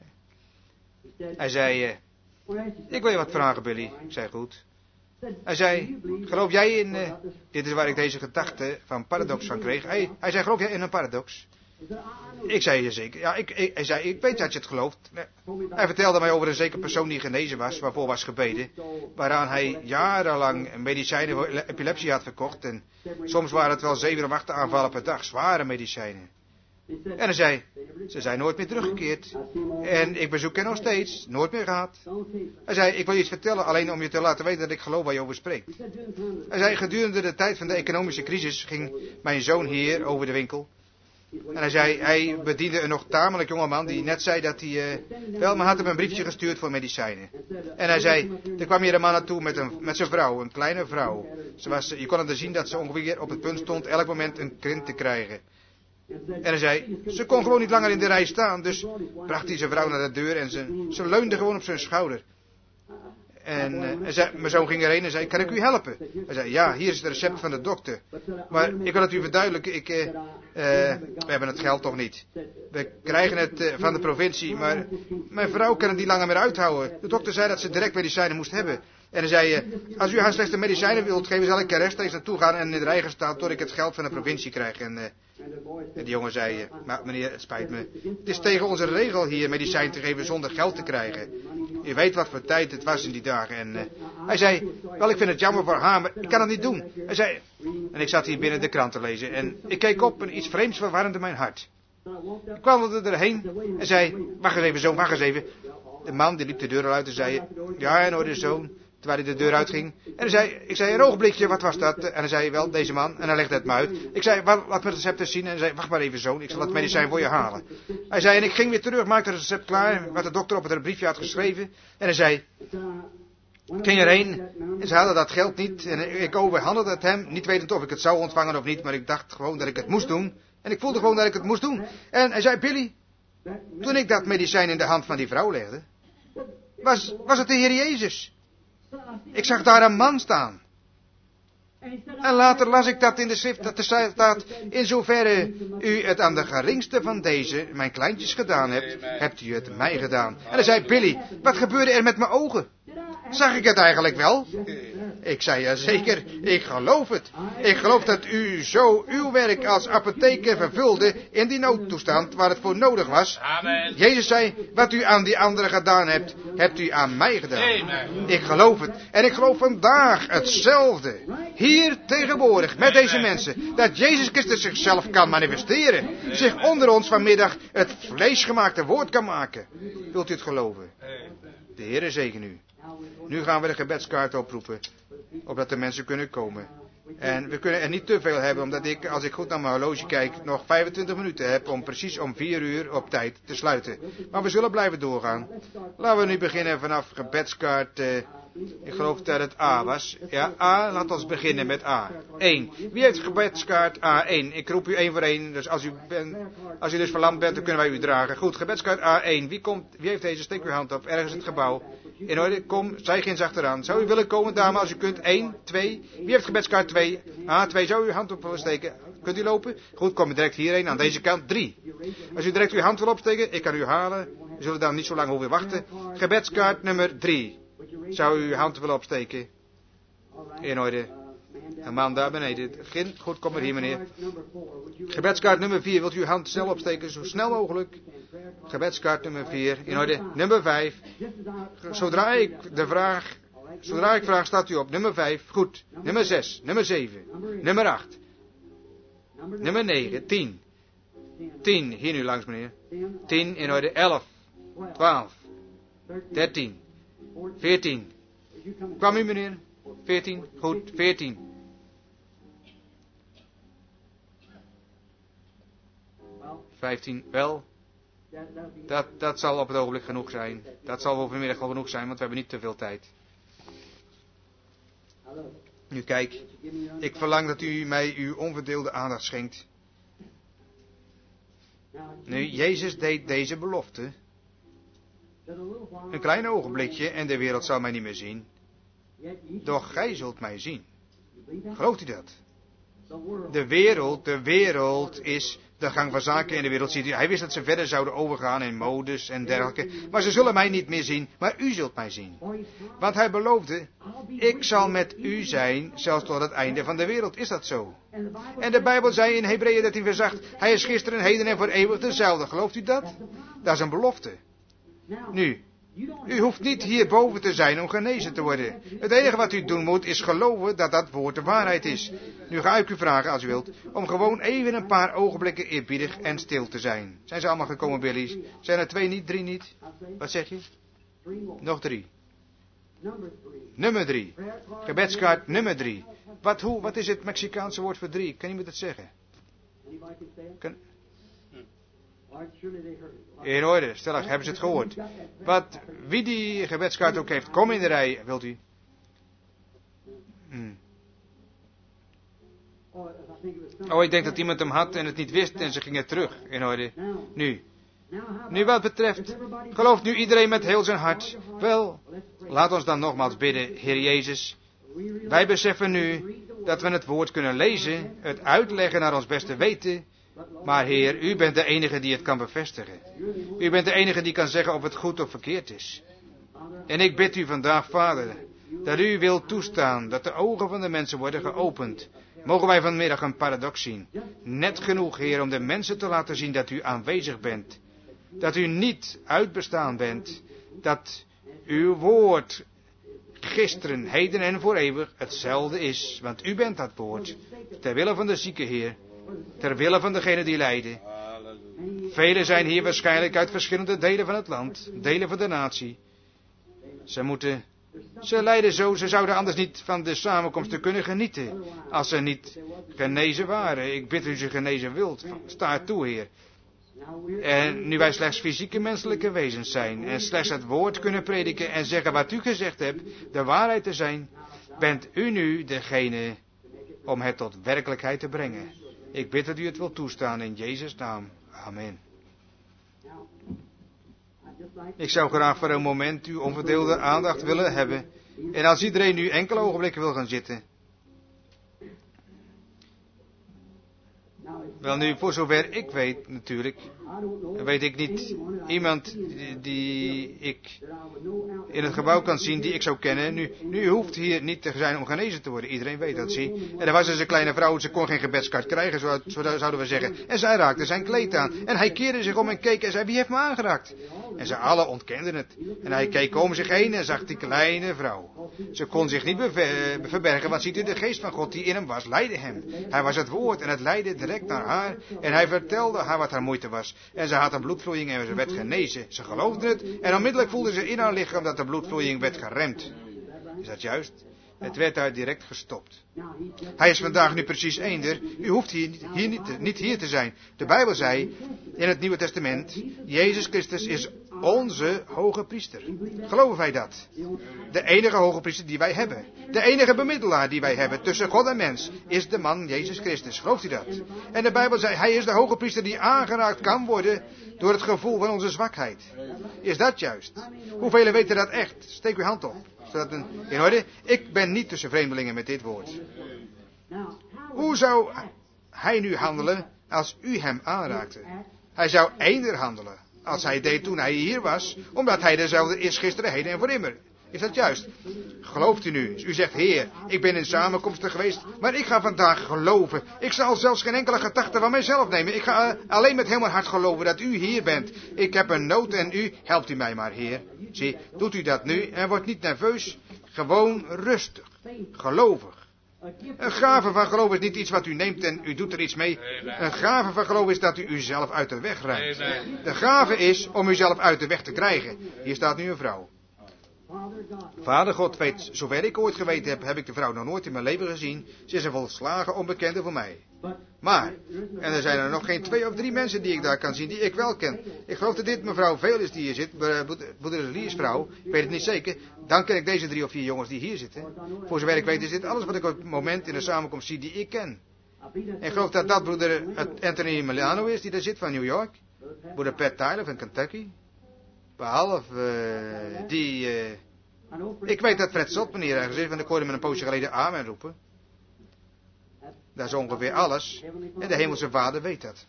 Hij zei, ik wil je wat vragen, Billy. Ik zei, goed. Hij zei, geloof jij in, dit is waar ik deze gedachte van paradox van kreeg. Hij zei, geloof jij in een paradox? Ik zei, zeker. Ja, hij zei, ik weet dat je het gelooft. Hij vertelde mij over een zekere persoon die genezen was, waarvoor was gebeden. Waaraan hij jarenlang medicijnen voor epilepsie had verkocht. En soms waren het wel 7 of 8 aanvallen per dag, zware medicijnen. En hij zei, ze zijn nooit meer teruggekeerd. En ik bezoek hen nog steeds, nooit meer gehad. Hij zei, ik wil je iets vertellen, alleen om je te laten weten dat ik geloof waar je over spreekt. Hij zei, gedurende de tijd van de economische crisis ging mijn zoon hier over de winkel. En hij zei, hij bediende een nog tamelijk jongeman die net zei dat hij, wel, maar had hem een briefje gestuurd voor medicijnen. En hij zei, er kwam hier een man naartoe met zijn vrouw, een kleine vrouw. Je kon er zien dat ze ongeveer op het punt stond elk moment een kind te krijgen. En hij zei, ze kon gewoon niet langer in de rij staan, dus bracht hij zijn vrouw naar de deur en ze leunde gewoon op zijn schouder. En mijn zoon ging erheen en zei, kan ik u helpen? Hij zei, ja, hier is het recept van de dokter. Maar ik wil het u verduidelijken, we hebben het geld toch niet. We krijgen het van de provincie, maar mijn vrouw kan het niet langer meer uithouden. De dokter zei dat ze direct medicijnen moest hebben. En hij zei, als u haar slechts de medicijnen wilt geven, zal ik er rechtstreeks naartoe gaan en in de rij gaan staan tot ik het geld van de provincie krijg. En die jongen zei, maar meneer, het spijt me. Het is tegen onze regel hier medicijn te geven zonder geld te krijgen. U weet wat voor tijd het was in die dagen. En hij zei, wel, ik vind het jammer voor haar, maar ik kan het niet doen. Hij zei, en ik zat hier binnen de krant te lezen. En ik keek op en iets vreemds verwarmde mijn hart. Ik wandelde erheen en zei, wacht eens even zoon, wacht eens even. De man die liep de deur al uit en zei, ja, en hoor de zoon. Terwijl hij de deur uitging. En ik zei, een ogenblikje, wat was dat? En hij zei, wel, deze man. En hij legde het me uit. Ik zei, laat me het recept eens zien. En hij zei, wacht maar even zoon, ik zal het medicijn voor je halen. Hij zei, en ik ging weer terug, maakte het recept klaar, wat de dokter op het briefje had geschreven. En hij zei, Ik ging erheen en ze hadden dat geld niet. En ik overhandigde het hem, niet wetend of ik het zou ontvangen of niet. Maar ik dacht gewoon dat ik het moest doen. En ik voelde gewoon dat ik het moest doen. En hij zei, Billy, toen ik dat medicijn in de hand van die vrouw legde, was het de Heer Jezus. Ik zag daar een man staan. En later las ik dat in de schrift, dat er staat, in zoverre u het aan de geringste van deze, mijn kleintjes, gedaan hebt, hebt u het mij gedaan. En hij zei, Billy, wat gebeurde er met mijn ogen? Zag ik het eigenlijk wel? Ik zei, ja zeker, ik geloof het. Ik geloof dat u zo uw werk als apotheker vervulde in die noodtoestand waar het voor nodig was. Amen. Jezus zei, wat u aan die anderen gedaan hebt, hebt u aan mij gedaan. Amen. Ik geloof het. En ik geloof vandaag hetzelfde. Hier tegenwoordig, met deze mensen, dat Jezus Christus zichzelf kan manifesteren. Zich onder ons vanmiddag het vleesgemaakte woord kan maken. Wilt u het geloven? De Heere zegen u. Nu gaan we de gebedskaart oproepen, opdat de mensen kunnen komen. En we kunnen er niet te veel hebben, omdat ik, als ik goed naar mijn horloge kijk, nog 25 minuten heb om precies om 4 uur op tijd te sluiten. Maar we zullen blijven doorgaan. Laten we nu beginnen vanaf gebedskaart, ik geloof dat het A was. Ja, A, laat ons beginnen met A. 1. Wie heeft gebedskaart A1? Ik roep u 1 voor 1, dus als u dus verlamd bent, dan kunnen wij u dragen. Goed, gebedskaart A1. Wie heeft deze? Steek uw hand op, ergens in het gebouw. In orde, kom, zij ginds achteraan. Zou u willen komen, dame, als u kunt? 1, 2. Wie heeft gebedskaart 2? A2, zou u uw hand op willen steken? Kunt u lopen? Goed, kom direct hierheen, aan deze kant. 3. Als u direct uw hand wil opsteken, ik kan u halen. We zullen dan niet zo lang hoeven wachten. Gebedskaart nummer 3. Zou u uw hand willen opsteken? In orde. Een man daar beneden. Goed, kom maar hier, meneer. Gebedskaart nummer 4. Wilt u uw hand snel opsteken? Zo snel mogelijk. Gebedskaart nummer 4. In orde. Nummer 5. Zodra ik vraag, staat u op. Nummer 5. Goed. Nummer 6. Nummer 7. Nummer 8. Nummer 9. 10. 10. Hier nu langs, meneer. 10. In orde. 11. 12. 13. 14. Kwam u, meneer? 14. Goed. 14. Wel. Dat zal op het ogenblik genoeg zijn. Dat zal wel vanmiddag wel genoeg zijn, want we hebben niet te veel tijd. Nu kijk, ik verlang dat u mij uw onverdeelde aandacht schenkt. Nu, Jezus deed deze belofte. Een klein ogenblikje en de wereld zal mij niet meer zien. Doch gij zult mij zien. Gelooft u dat? De wereld is de gang van zaken in de wereld. Ziet u, hij wist dat ze verder zouden overgaan in modes en dergelijke. Maar ze zullen mij niet meer zien, maar u zult mij zien. Want hij beloofde, ik zal met u zijn, zelfs tot het einde van de wereld. Is dat zo? En de Bijbel zei in Hebreeën 13 vers 8, hij is gisteren, heden en voor eeuwig dezelfde. Gelooft u dat? Dat is een belofte. Nu, u hoeft niet hierboven te zijn om genezen te worden. Het enige wat u doen moet is geloven dat dat woord de waarheid is. Nu ga ik u vragen, als u wilt, om gewoon even een paar ogenblikken eerbiedig en stil te zijn. Zijn ze allemaal gekomen, Billy's? Zijn er 2 niet, 3 niet? Wat zeg je? Nog 3. Nummer 3. Gebedskaart nummer 3. Wat is het Mexicaanse woord voor 3? Kan iemand het zeggen? In orde, stellig, hebben ze het gehoord. Wie die gebedskaart ook heeft, kom in de rij, wilt u? Oh, ik denk dat iemand hem had en het niet wist en ze gingen terug. In orde. Nu wat betreft, gelooft nu iedereen met heel zijn hart? Wel, laat ons dan nogmaals bidden, Heer Jezus. Wij beseffen nu dat we het woord kunnen lezen, het uitleggen naar ons beste weten. Maar Heer, u bent de enige die het kan bevestigen. U bent de enige die kan zeggen of het goed of verkeerd is. En ik bid u vandaag, Vader, dat u wilt toestaan dat de ogen van de mensen worden geopend. Mogen wij vanmiddag een paradox zien. Net genoeg, Heer, om de mensen te laten zien dat u aanwezig bent. Dat u niet uitbestaan bent. Dat uw woord gisteren, heden en voor eeuwig hetzelfde is. Want u bent dat woord. Ter wille van de zieke, Heer. Ter wille van degenen die lijden. Velen zijn hier waarschijnlijk uit verschillende delen van het land. Delen van de natie. Ze lijden zo, ze zouden anders niet van de samenkomsten kunnen genieten. Als ze niet genezen waren. Ik bid u ze genezen wilt. Sta er toe, Heer. En nu wij slechts fysieke menselijke wezens zijn en slechts het woord kunnen prediken en zeggen wat u gezegd hebt, de waarheid te zijn, bent u nu degene om het tot werkelijkheid te brengen. Ik bid dat u het wilt toestaan in Jezus' naam. Amen. Ik zou graag voor een moment uw onverdeelde aandacht willen hebben. En als iedereen nu enkele ogenblikken wil gaan zitten. Wel nu, voor zover ik weet natuurlijk, weet ik niet iemand die ik in het gebouw kan zien, die ik zou kennen. Nu, u hoeft hier niet te zijn om genezen te worden. Iedereen weet dat, zie. En er was dus een kleine vrouw, ze kon geen gebedskaart krijgen, zo zouden we zeggen. En zij raakte zijn kleed aan. En hij keerde zich om en keek en zei, wie heeft me aangeraakt? En ze allen ontkenden het. En hij keek om zich heen en zag die kleine vrouw. Ze kon zich niet verbergen, want ziet u, de geest van God die in hem was, leidde hem. Hij was het woord en het leidde direct naar haar. En hij vertelde haar wat haar moeite was. En ze had een bloedvloeiing en ze werd genezen. Ze geloofde het en onmiddellijk voelde ze in haar lichaam dat de bloedvloeiing werd geremd. Is dat juist? Het werd daar direct gestopt. Hij is vandaag nu precies eender. U hoeft niet hier te zijn. De Bijbel zei in het Nieuwe Testament, Jezus Christus is onze hoge priester. Geloven wij dat? De enige hoge priester die wij hebben. De enige bemiddelaar die wij hebben tussen God en mens is de man Jezus Christus. Gelooft u dat? En de Bijbel zei, hij is de hoge priester die aangeraakt kan worden door het gevoel van onze zwakheid. Is dat juist? Hoeveel weten dat echt? Steek uw hand op. In orde? Ik ben niet tussen vreemdelingen met dit woord. Hoe zou hij nu handelen als u hem aanraakte? Hij zou eender handelen als hij deed toen hij hier was, omdat hij dezelfde is gisteren, heden en voor immer. Is dat juist? Gelooft u nu? U zegt, Heer, ik ben in samenkomsten geweest, maar ik ga vandaag geloven. Ik zal zelfs geen enkele gedachte van mijzelf nemen. Ik ga alleen met heel mijn hart geloven dat u hier bent. Ik heb een nood en u, helpt u mij maar, Heer. Zie, doet u dat nu en wordt niet nerveus. Gewoon rustig. Gelovig. Een gave van geloof is niet iets wat u neemt en u doet er iets mee. Een gave van geloof is dat u uzelf uit de weg ruimt. De gave is om uzelf uit de weg te krijgen. Hier staat nu een vrouw. Vader God weet, zover ik ooit geweten heb, heb ik de vrouw nog nooit in mijn leven gezien. Ze is een volslagen onbekende voor mij. Maar, en er zijn er nog geen 2 of 3 mensen die ik daar kan zien, die ik wel ken. Ik geloof dat dit mevrouw Veel is die hier zit, broeder Elias vrouw, ik weet het niet zeker. Dan ken ik deze 3 of 4 jongens die hier zitten. Voor zover ik weet is dit alles wat ik op het moment in de samenkomst zie die ik ken. En ik geloof dat dat broeder Anthony Milano is, die daar zit van New York. Broeder Pat Tyler van Kentucky. Behalve ik weet dat Fred Zotman hier ergens is, want ik hoorde hem een poosje geleden amen roepen. Dat is ongeveer alles. En de hemelse vader weet dat.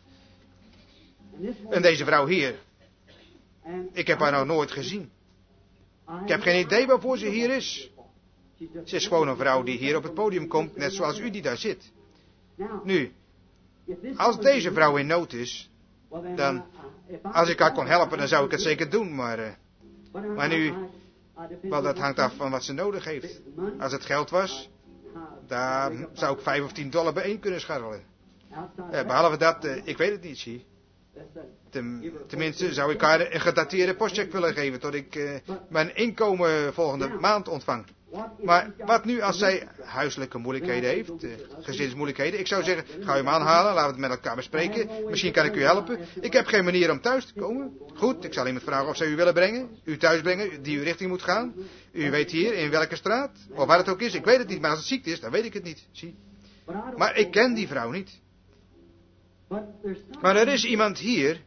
En deze vrouw hier. Ik heb haar nog nooit gezien. Ik heb geen idee waarvoor ze hier is. Ze is gewoon een vrouw die hier op het podium komt, net zoals u die daar zit. Nu, als deze vrouw in nood is, dan, als ik haar kon helpen, dan zou ik het zeker doen, maar nu, wel, dat hangt af van wat ze nodig heeft. Als het geld was, daar zou ik $5 of $10 bijeen kunnen scharrelen. Behalve dat, ik weet het niet, zie. Tenminste, zou ik haar een gedateerde postcheck willen geven, tot ik mijn inkomen volgende maand ontvang. Maar wat nu als zij huiselijke moeilijkheden heeft, gezinsmoeilijkheden? Ik zou zeggen, ga u hem aanhalen, laten we het met elkaar bespreken. Misschien kan ik u helpen. Ik heb geen manier om thuis te komen. Goed, ik zal iemand vragen of zij u willen brengen. U thuis brengen, die uw richting moet gaan. U weet hier, in welke straat. Of waar het ook is, ik weet het niet. Maar als het ziekte is, dan weet ik het niet. Zie. Maar ik ken die vrouw niet. Maar er is iemand hier.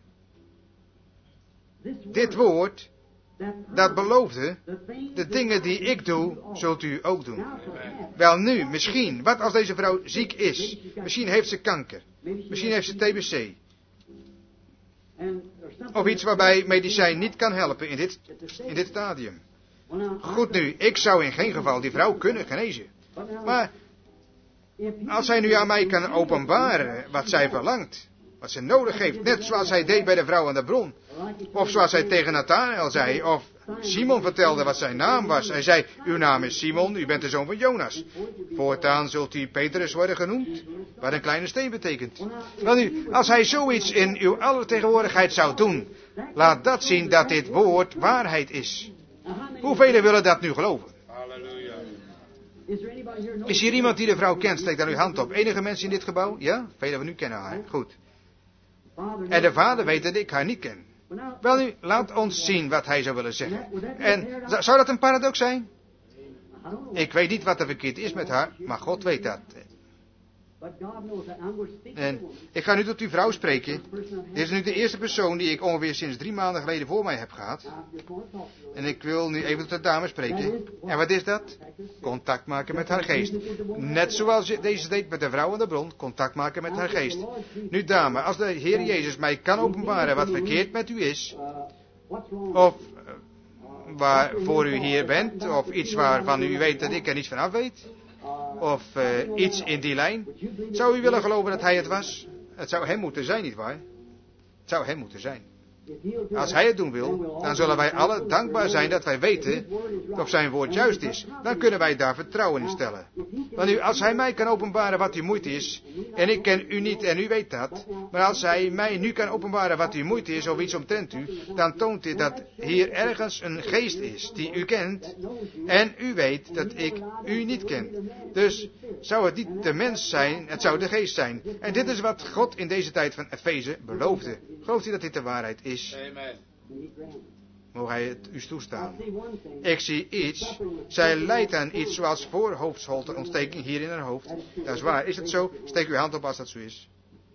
Dit woord, dat beloofde, de dingen die ik doe, zult u ook doen. Wel nu, misschien, wat als deze vrouw ziek is? Misschien heeft ze kanker. Misschien heeft ze TBC. Of iets waarbij medicijn niet kan helpen in dit stadium. Goed nu, ik zou in geen geval die vrouw kunnen genezen. Maar als hij nu aan mij kan openbaren wat zij verlangt, wat ze nodig heeft, net zoals hij deed bij de vrouw aan de bron. Of zoals hij tegen Nathanael zei, of Simon vertelde wat zijn naam was. Hij zei, uw naam is Simon, u bent de zoon van Jonas. Voortaan zult u Petrus worden genoemd, wat een kleine steen betekent. Wel nu, als hij zoiets in uw allertegenwoordigheid zou doen, laat dat zien dat dit woord waarheid is. Hoeveel willen dat nu geloven? Is hier iemand die de vrouw kent? Steek dan uw hand op. Enige mensen in dit gebouw? Ja? Velen van u kennen haar. Goed. En de Vader weet dat ik haar niet ken. Wel nu, laat ons zien wat hij zou willen zeggen. En zou dat een paradox zijn? Ik weet niet wat er verkeerd is met haar, maar God weet dat. En ik ga nu tot uw vrouw spreken. Dit is nu de eerste persoon die ik ongeveer sinds 3 maanden geleden voor mij heb gehad. En ik wil nu even tot de dame spreken. En wat is dat? Contact maken met haar geest. Net zoals deze deed met de vrouw aan de bron. Contact maken met haar geest. Nu dame, als de Heer Jezus mij kan openbaren wat verkeerd met u is. Of waarvoor u hier bent. Of iets waarvan u weet dat ik er niets van af weet. Of iets in die lijn. Zou u willen geloven dat hij het was? Het zou hem moeten zijn, nietwaar? Het zou hem moeten zijn. Als hij het doen wil, dan zullen wij alle dankbaar zijn dat wij weten of zijn woord juist is. Dan kunnen wij daar vertrouwen in stellen. Want nu, als hij mij kan openbaren wat uw moeite is, en ik ken u niet en u weet dat, maar als hij mij nu kan openbaren wat uw moeite is of iets omtrent u, dan toont dit dat hier ergens een geest is die u kent en u weet dat ik u niet ken. Dus zou het niet de mens zijn, het zou de geest zijn. En dit is wat God in deze tijd van Efeze beloofde. Gelooft u dat dit de waarheid is? Amen. Mogen hij het u toestaan. Ik zie iets. Zij lijdt aan iets zoals voorhoofdsholteontsteking hier in haar hoofd. Dat is waar. Is het zo? Steek uw hand op als dat zo is.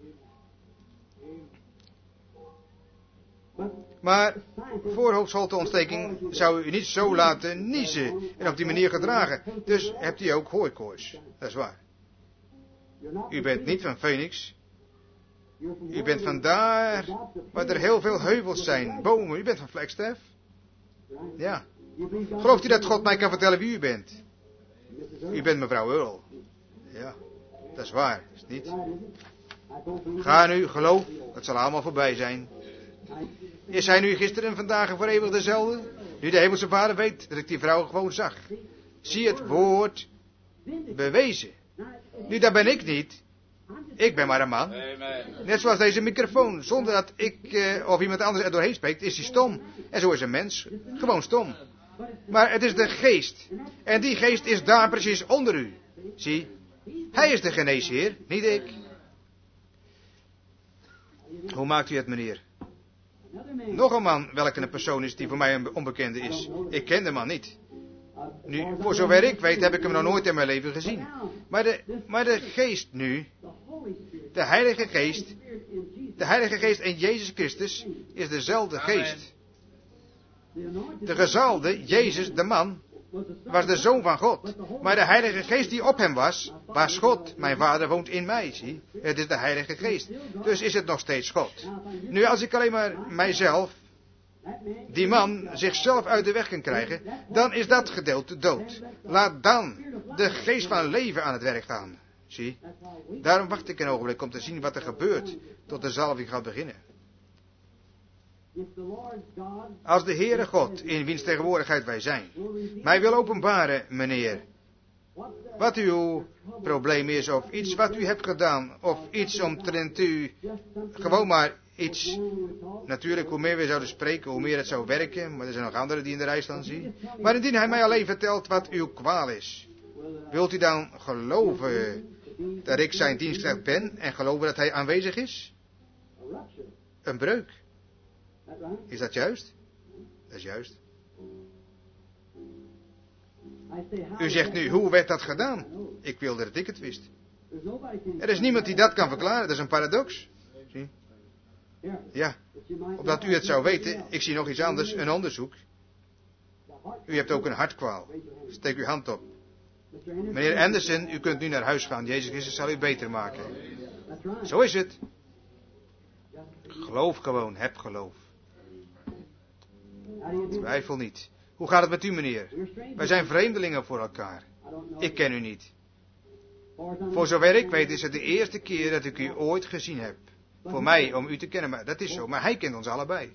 Maar voorhoofdsholteontsteking zou u niet zo laten niezen en op die manier gedragen. Dus hebt u ook hooikoorts. Dat is waar. U bent niet van Phoenix. U bent van daar waar er heel veel heuvels zijn, bomen. U bent van Flagstaff. Ja. Gelooft u dat God mij kan vertellen wie u bent? U bent mevrouw Earl. Ja, dat is waar, is het niet? Ga nu, geloof, het zal allemaal voorbij zijn. Is hij nu gisteren en vandaag en voor eeuwig dezelfde? Nu de hemelse Vader weet dat ik die vrouw gewoon zag. Zie het woord bewezen. Nu, dat ben ik niet. Ik ben maar een man. Net zoals deze microfoon. Zonder dat ik of iemand anders er doorheen spreekt, is hij stom. En zo is een mens. Gewoon stom. Maar het is de geest. En die geest is daar precies onder u. Zie, hij is de geneesheer, niet ik. Hoe maakt u het, meneer? Nog een man, welke een persoon is die voor mij een onbekende is. Ik ken de man niet. Nu, voor zover ik weet, heb ik hem nog nooit in mijn leven gezien. Maar de geest nu, de Heilige Geest en Jezus Christus is dezelfde geest. De gezalde, Jezus, de man, was de Zoon van God. Maar de Heilige Geest die op hem was God. Mijn Vader woont in mij, zie. Het is de Heilige Geest. Dus is het nog steeds God. Nu, als ik alleen maar mijzelf, die man, zichzelf uit de weg kan krijgen, dan is dat gedeelte dood. Laat dan de geest van leven aan het werk gaan. Zie, daarom wacht ik een ogenblik om te zien wat er gebeurt, tot de zalving gaat beginnen. Als de Heere God, in wiens tegenwoordigheid wij zijn, mij wil openbaren, meneer, wat uw probleem is, of iets wat u hebt gedaan, of iets omtrent u, gewoon maar iets. Natuurlijk, hoe meer we zouden spreken, hoe meer het zou werken, maar er zijn nog anderen die in de rij staan, zie. Maar indien hij mij alleen vertelt wat uw kwaal is, wilt u dan geloven dat ik zijn dienstknecht ben en geloven dat hij aanwezig is? Een breuk. Is dat juist? Dat is juist. U zegt nu, hoe werd dat gedaan? Ik wilde dat ik het wist. Er is niemand die dat kan verklaren, dat is een paradox. Zie? Ja, opdat u het zou weten, ik zie nog iets anders, een onderzoek. U hebt ook een hartkwaal. Steek uw hand op. Meneer Anderson, u kunt nu naar huis gaan. Jezus Christus zal u beter maken. Zo is het. Geloof gewoon, heb geloof. Twijfel niet. Hoe gaat het met u, meneer? Wij zijn vreemdelingen voor elkaar. Ik ken u niet. Voor zover ik weet is het de eerste keer dat ik u ooit gezien heb. Voor mij, om u te kennen, maar dat is zo. Maar hij kent ons allebei.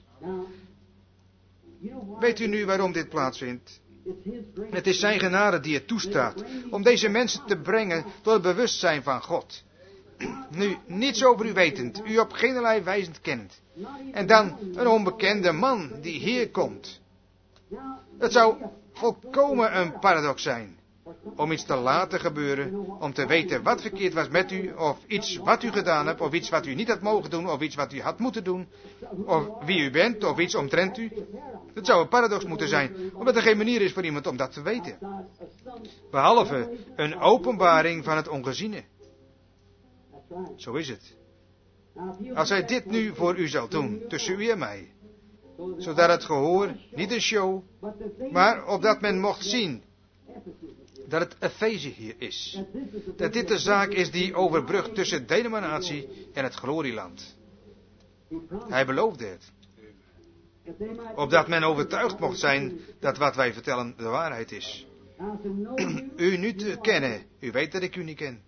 Weet u nu waarom dit plaatsvindt? Het is zijn genade die het toestaat om deze mensen te brengen tot het bewustzijn van God. Nu, niets over u wetend, u op geenerlei wijze kent. En dan een onbekende man die hier komt. Het zou volkomen een paradox zijn. om iets te laten gebeuren, om te weten wat verkeerd was met u, of iets wat u gedaan hebt, of iets wat u niet had mogen doen, of iets wat u had moeten doen, of wie u bent, of iets omtrent u. Het zou een paradox moeten zijn, omdat er geen manier is voor iemand om dat te weten. Behalve een openbaring van het ongeziene. Zo is het. Als hij dit nu voor u zal doen, tussen u en mij, zodat het gehoor, niet een show, maar opdat men mocht zien dat het Efeze hier is. Dat dit de zaak is die overbrugt tussen de denominatie en het glorieland. Hij beloofde het. Opdat men overtuigd mocht zijn dat wat wij vertellen de waarheid is. U nu te kennen, u weet dat ik u niet ken.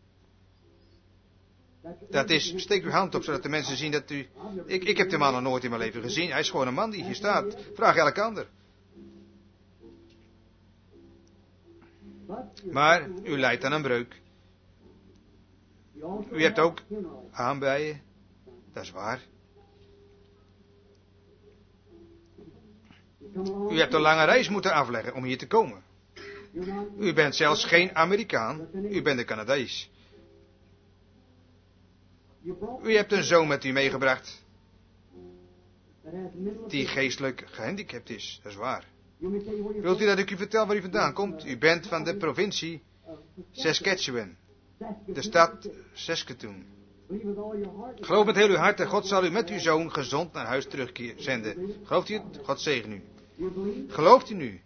Dat is, steek uw hand op, zodat de mensen zien dat u... Ik heb de man nog nooit in mijn leven gezien. Hij is gewoon een man die hier staat. Vraag elk ander. Maar u lijdt aan een breuk. U hebt ook aanbijen. Dat is waar. U hebt een lange reis moeten afleggen om hier te komen. U bent zelfs geen Amerikaan. U bent een Canadees. U hebt een zoon met u meegebracht die geestelijk gehandicapt is, dat is waar. Wilt u dat ik u vertel waar u vandaan komt? U bent van de provincie Saskatchewan, de stad Saskatoon. Geloof met heel uw hart en God zal u met uw zoon gezond naar huis terugzenden. Gelooft u het? God zegen u. Gelooft u nu?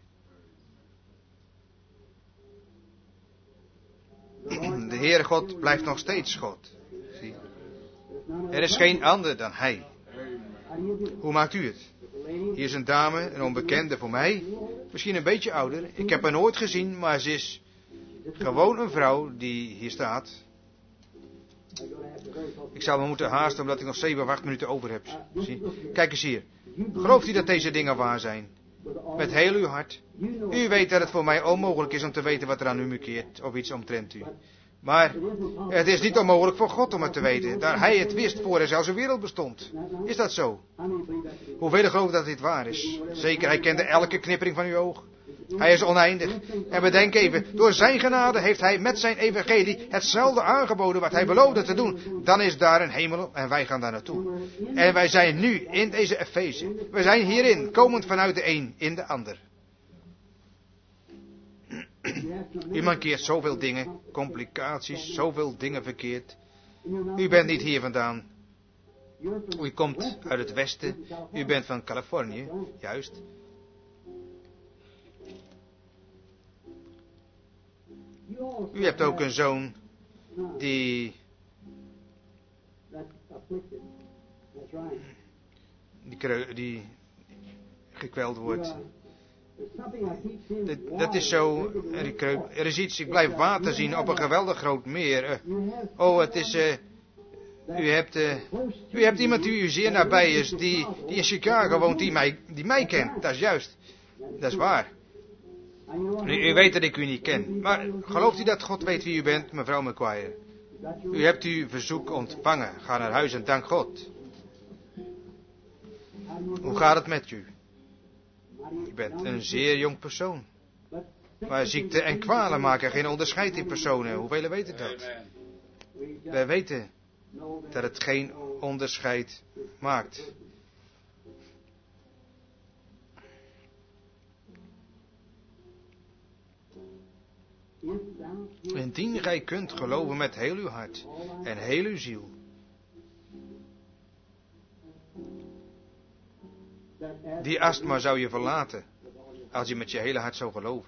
De Heere God blijft nog steeds God. Zie. Er is geen ander dan Hij. Hoe maakt u het? Hier is een dame, een onbekende voor mij. Misschien een beetje ouder. Ik heb haar nooit gezien, maar ze is gewoon een vrouw die hier staat. Ik zal me moeten haasten omdat ik nog 7 of 8 minuten over heb. Zie. Kijk eens hier. Gelooft u dat deze dingen waar zijn? Met heel uw hart. U weet dat het voor mij onmogelijk is om te weten wat er aan u bekeert of iets omtrent u. Maar het is niet onmogelijk voor God om het te weten, daar Hij het wist voor er zelfs een wereld bestond. Is dat zo? Hoeveel geloven dat dit waar is? Zeker, Hij kende elke knippering van uw oog. Hij is oneindig. En bedenk even, door zijn genade heeft Hij met zijn evangelie hetzelfde aangeboden wat Hij beloofde te doen. Dan is daar een hemel en wij gaan daar naartoe. En wij zijn nu in deze Efeze. We zijn hierin, komend vanuit de een in de ander. U mankeert zoveel dingen, complicaties, zoveel dingen verkeerd. U bent niet hier vandaan. U komt uit het westen. U bent van Californië, juist. U hebt ook een zoon die gekweld wordt. Dat is zo. Er is iets, ik blijf water zien op een geweldig groot meer. Het is... U hebt iemand die u zeer nabij is, die in Chicago woont, die mij kent. Dat is juist. Dat is waar. U weet dat ik u niet ken. Maar gelooft u dat God weet wie u bent, mevrouw McQuire? U hebt uw verzoek ontvangen. Ga naar huis en dank God. Hoe gaat het met u? U bent een zeer jong persoon. Maar ziekte en kwalen maken geen onderscheid in personen. Hoeveel weten dat? Wij weten dat het geen onderscheid maakt. Indien gij kunt geloven met heel uw hart en heel uw ziel, die astma zou je verlaten als je met je hele hart zou geloven.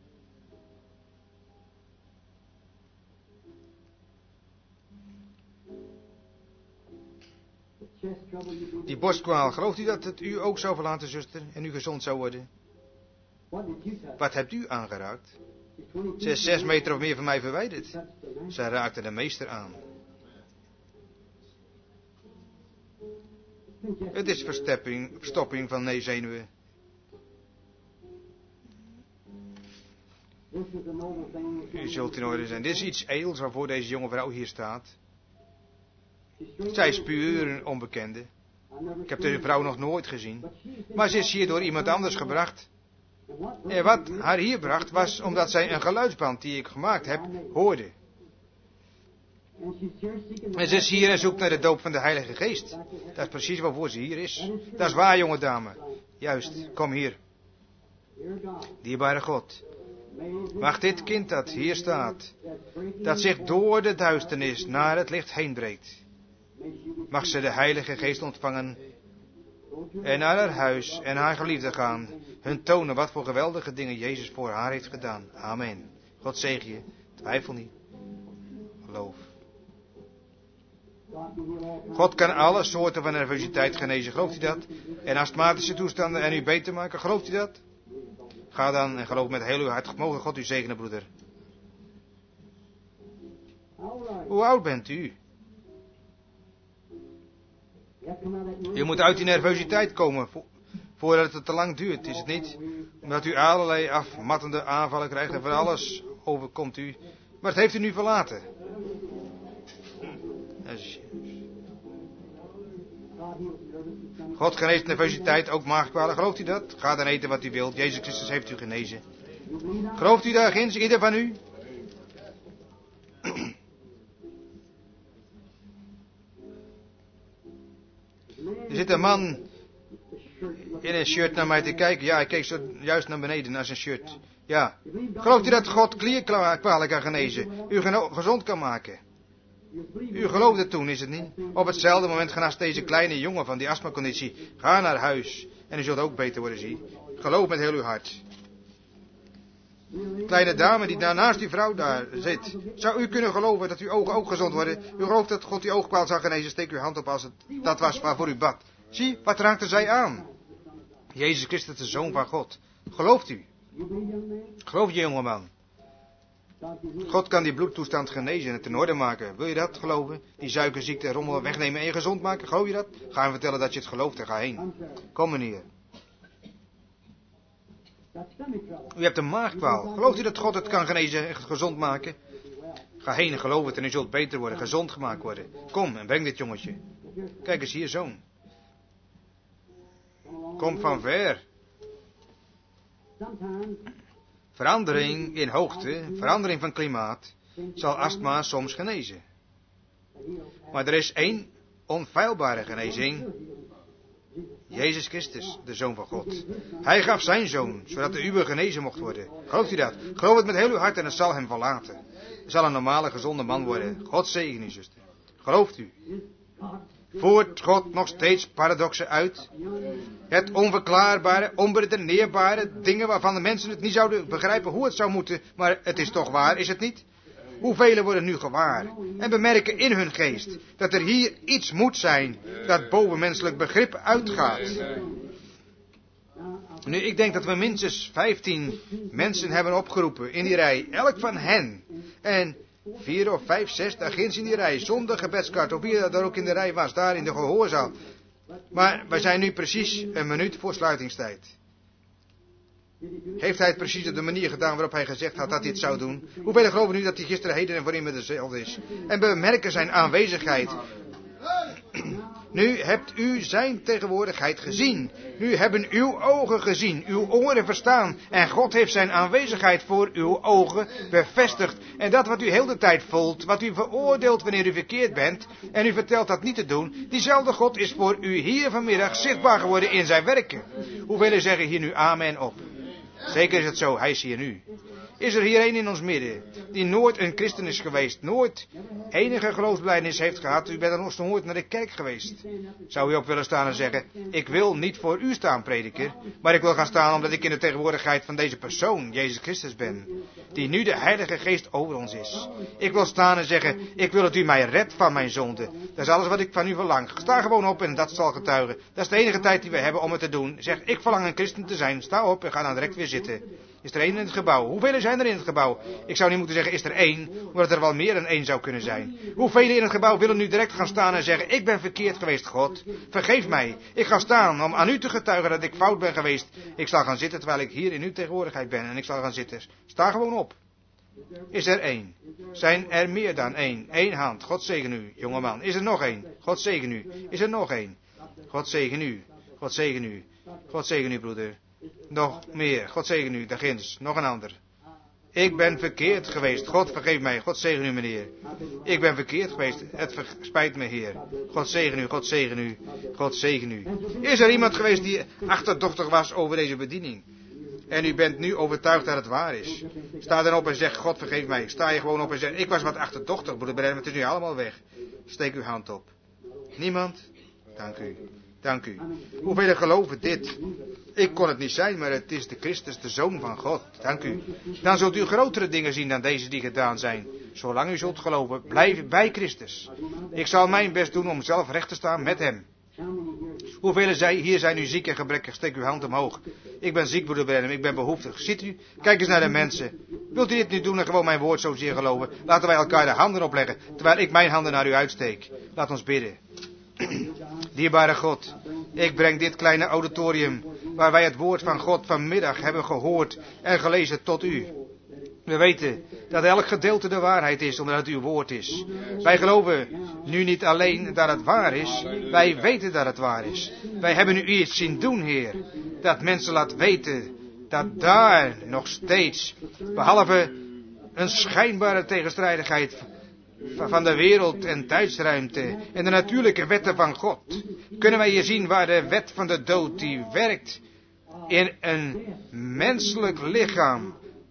Die borstkwaal, gelooft u dat het u ook zou verlaten, zuster, en u gezond zou worden? Wat hebt u aangeraakt? Ze is 6 meter of meer van mij verwijderd. Zij raakte de meester aan. Het is verstopping van neezenuwen. U zult in orde zijn. Dit is iets edels waarvoor deze jonge vrouw hier staat. Zij is puur een onbekende. Ik heb deze vrouw nog nooit gezien. Maar ze is hier door iemand anders gebracht. En wat haar hier bracht was omdat zij een geluidsband die ik gemaakt heb, hoorde. En ze is hier en zoekt naar de doop van de Heilige Geest. Dat is precies waarvoor ze hier is. Dat is waar, jonge dame. Juist, kom hier. Dierbare God. Mag dit kind dat hier staat, dat zich door de duisternis naar het licht heen breekt, mag ze de Heilige Geest ontvangen en naar haar huis en haar geliefde gaan, hun tonen wat voor geweldige dingen Jezus voor haar heeft gedaan. Amen. God zegen je. Twijfel niet. Geloof. God kan alle soorten van nervositeit genezen. Gelooft u dat? En astmatische toestanden en u beter maken. Gelooft u dat? Ga dan en geloof met heel uw hart. Mogen God u zegenen, broeder. Hoe oud bent u? U moet uit die nervositeit komen voordat het te lang duurt, is het niet? Omdat u allerlei afmattende aanvallen krijgt en van alles overkomt u. Maar het heeft u nu verlaten. God geneest nervositeit, ook maagkwalen. Gelooft u dat? Ga dan eten wat u wilt. Jezus Christus heeft u genezen. Gelooft u daar ginds, ieder van u? Er zit een man in een shirt naar mij te kijken. Ja, ik keek zo juist naar beneden naar zijn shirt. Ja. Gelooft u dat God klierkwalen kan genezen? U gezond kan maken? U geloofde toen, is het niet? Op hetzelfde moment genaast deze kleine jongen van die astmaconditie. Ga naar huis en u zult ook beter worden, zie. Geloof met heel uw hart. Kleine dame die naast die vrouw daar zit. Zou u kunnen geloven dat uw ogen ook gezond worden? U gelooft dat God uw oogkwaal zal genezen? Steek uw hand op als het dat was waarvoor u bad. Zie, wat raakte zij aan? Jezus Christus, de Zoon van God. Gelooft u? Geloof je, jongeman? God kan die bloedtoestand genezen en het in orde maken. Wil je dat geloven? Die suikerziekte en rommel wegnemen en je gezond maken? Geloof je dat? Ga hem vertellen dat je het gelooft en ga heen. Kom, meneer. U hebt een maagkwaal. Gelooft u dat God het kan genezen en gezond maken? Ga heen en geloof het en u zult beter worden, gezond gemaakt worden. Kom en breng dit jongetje. Kijk eens hier, zoon. Kom van ver. Verandering in hoogte, verandering van klimaat, zal astma soms genezen. Maar er is één onfeilbare genezing. Jezus Christus, de Zoon van God. Hij gaf zijn Zoon, zodat de uwe genezen mocht worden. Gelooft u dat? Geloof het met heel uw hart en het zal hem verlaten. Hij zal een normale, gezonde man worden. God zegen u, zuster. Gelooft u? Voert God nog steeds paradoxen uit? Het onverklaarbare, onberedeneerbare, dingen waarvan de mensen het niet zouden begrijpen hoe het zou moeten, maar het is toch waar, is het niet? Hoeveel worden nu gewaar en bemerken in hun geest dat er hier iets moet zijn dat boven menselijk begrip uitgaat. Nu, ik denk dat we minstens 15 mensen hebben opgeroepen in die rij, elk van hen. En 4 of 5, 6 daar ginds in die rij, zonder gebedskaart, of wie er ook in de rij was, daar in de gehoorzaal. Maar wij zijn nu precies een minuut voor sluitingstijd. Heeft hij het precies op de manier gedaan waarop hij gezegd had dat hij het zou doen? Hoeveel geloven nu dat hij gisteren, heden en voor immer dezelfde is? En bemerken zijn aanwezigheid. Nu hebt u zijn tegenwoordigheid gezien. Nu hebben uw ogen gezien, uw oren verstaan. En God heeft zijn aanwezigheid voor uw ogen bevestigd. En dat wat u heel de tijd voelt, wat u veroordeelt wanneer u verkeerd bent, en u vertelt dat niet te doen, diezelfde God is voor u hier vanmiddag zichtbaar geworden in zijn werken. Hoeveel zeggen hier nu amen op? Zeker is het zo, hij is hier nu. Is er hier een in ons midden, die nooit een christen is geweest, nooit enige geloofsbelijdenis heeft gehad, u bent er nog nooit naar de kerk geweest. Zou u op willen staan en zeggen, ik wil niet voor u staan, prediker, maar ik wil gaan staan omdat ik in de tegenwoordigheid van deze persoon, Jezus Christus ben, die nu de Heilige Geest over ons is. Ik wil staan en zeggen, ik wil dat u mij redt van mijn zonde. Dat is alles wat ik van u verlang. Sta gewoon op en dat zal getuigen. Dat is de enige tijd die we hebben om het te doen. Zeg, ik verlang een christen te zijn. Sta op en ga dan direct weer zitten. Is er één in het gebouw? Hoeveel zijn er in het gebouw? Ik zou niet moeten zeggen, is er één, omdat er wel meer dan één zou kunnen zijn. Hoeveel in het gebouw willen nu direct gaan staan en zeggen, ik ben verkeerd geweest, God. Vergeef mij. Ik ga staan om aan u te getuigen dat ik fout ben geweest. Ik zal gaan zitten terwijl ik hier in uw tegenwoordigheid ben. En ik zal gaan zitten. Sta gewoon op. Is er één? Zijn er meer dan één? Eén hand. God zegen u, jongeman. Is er nog één? God zegen u. Is er nog één? God zegen u. God zegen u. God zegen u, broeder. Nog meer. God zegen u. Daar ginds. Nog een ander. Ik ben verkeerd geweest. God vergeef mij. God zegen u, meneer. Ik ben verkeerd geweest. Het spijt me, Heer. God zegen u. God zegen u. God zegen u. Is er iemand geweest die achterdochtig was over deze bediening? En u bent nu overtuigd dat het waar is. Sta dan op en zeg, God vergeef mij. Sta je gewoon op en zeg, ik was wat achterdochtig, broeder Branham, het is nu allemaal weg. Steek uw hand op. Niemand? Dank u. Dank u. Hoeveel geloven dit? Ik kon het niet zijn, maar het is de Christus, de Zoon van God. Dank u. Dan zult u grotere dingen zien dan deze die gedaan zijn. Zolang u zult geloven, blijf bij Christus. Ik zal mijn best doen om zelf recht te staan met hem. Hoeveel hier zijn u ziek en gebrekkig? Steek uw hand omhoog. Ik ben ziek, broeder Branham, ik ben behoeftig. Ziet u? Kijk eens naar de mensen. Wilt u dit nu doen en gewoon mijn woord zozeer geloven? Laten wij elkaar de handen opleggen, terwijl ik mijn handen naar u uitsteek. Laat ons bidden. Dierbare God, ik breng dit kleine auditorium, waar wij het woord van God vanmiddag hebben gehoord en gelezen, tot u. We weten dat elk gedeelte de waarheid is, omdat het uw woord is. Wij geloven nu niet alleen dat het waar is, wij weten dat het waar is. Wij hebben u iets zien doen, Heer, dat mensen laat weten dat daar nog steeds, behalve een schijnbare tegenstrijdigheid van de wereld en tijdsruimte en de natuurlijke wetten van God, kunnen wij hier zien waar de wet van de dood die werkt in een menselijk lichaam,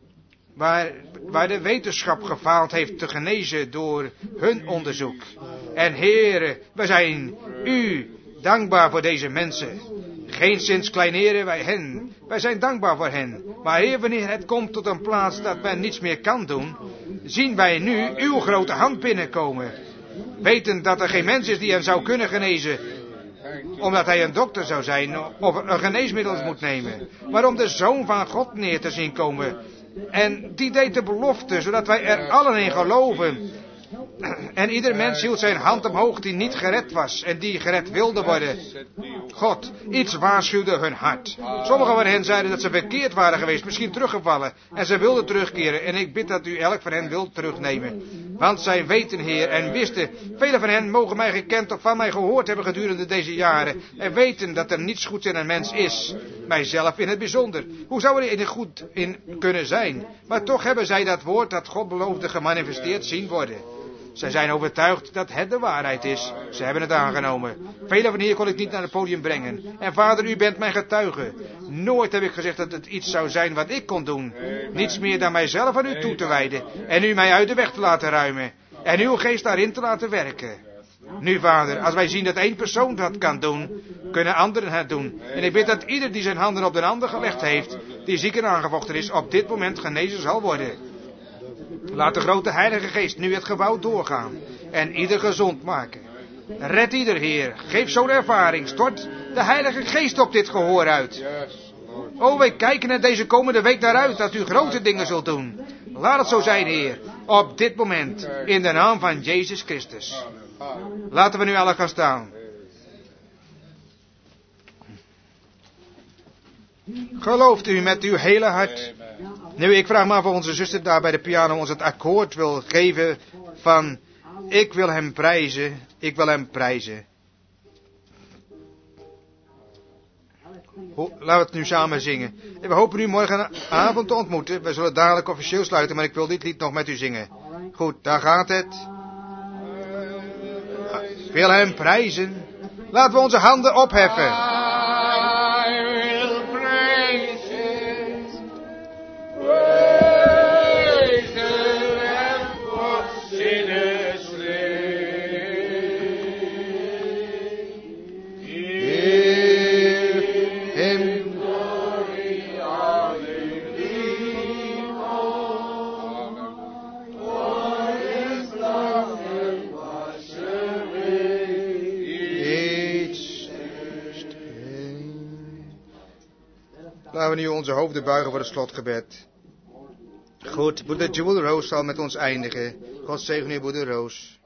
waar de wetenschap gefaald heeft te genezen door hun onderzoek. En Heere, wij zijn u dankbaar voor deze mensen. Geenszins kleineren wij hen. Wij zijn dankbaar voor hen. Maar Heer, wanneer het komt tot een plaats dat men niets meer kan doen, zien wij nu uw grote hand binnenkomen. Weten dat er geen mens is die hem zou kunnen genezen, omdat hij een dokter zou zijn of een geneesmiddel moet nemen. Maar om de Zoon van God neer te zien komen. En die deed de belofte, zodat wij er allen in geloven. En ieder mens hield zijn hand omhoog die niet gered was en die gered wilde worden. God, iets waarschuwde hun hart. Sommigen van hen zeiden dat ze verkeerd waren geweest, misschien teruggevallen. En ze wilden terugkeren. En ik bid dat u elk van hen wilt terugnemen. Want zij weten, Heer, en wisten. Velen van hen mogen mij gekend of van mij gehoord hebben gedurende deze jaren. En weten dat er niets goeds in een mens is. Mijzelf in het bijzonder. Hoe zou er er goed in kunnen zijn? Maar toch hebben zij dat woord dat God beloofde gemanifesteerd zien worden. Zij zijn overtuigd dat het de waarheid is. Ze hebben het aangenomen. Velen van hier kon ik niet naar het podium brengen. En Vader, u bent mijn getuige. Nooit heb ik gezegd dat het iets zou zijn wat ik kon doen. Niets meer dan mijzelf aan u toe te wijden. En u mij uit de weg te laten ruimen. En uw geest daarin te laten werken. Nu, Vader, als wij zien dat één persoon dat kan doen, kunnen anderen het doen. En ik bid dat ieder die zijn handen op de ander gelegd heeft, die ziek en aangevochten is, op dit moment genezen zal worden. Laat de grote Heilige Geest nu het gebouw doorgaan en ieder gezond maken. Red ieder, Heer. Geef zo'n ervaring. Stort de Heilige Geest op dit gehoor uit. O, wij kijken er deze komende week naar uit dat u grote dingen zult doen. Laat het zo zijn, Heer. Op dit moment. In de naam van Jezus Christus. Laten we nu alle gaan staan. Gelooft u met uw hele hart. Nu, ik vraag maar of onze zuster daar bij de piano ons het akkoord wil geven van ik wil hem prijzen, ik wil hem prijzen. Laten we het nu samen zingen. En we hopen u morgenavond te ontmoeten. We zullen dadelijk officieel sluiten, maar ik wil dit lied nog met u zingen. Goed, daar gaat het. Ik wil hem prijzen. Laten we onze handen opheffen. Laten we nu onze hoofden buigen voor het slotgebed. Goed, broeder Jewel Roos zal met ons eindigen. God zegen u, broeder Roos.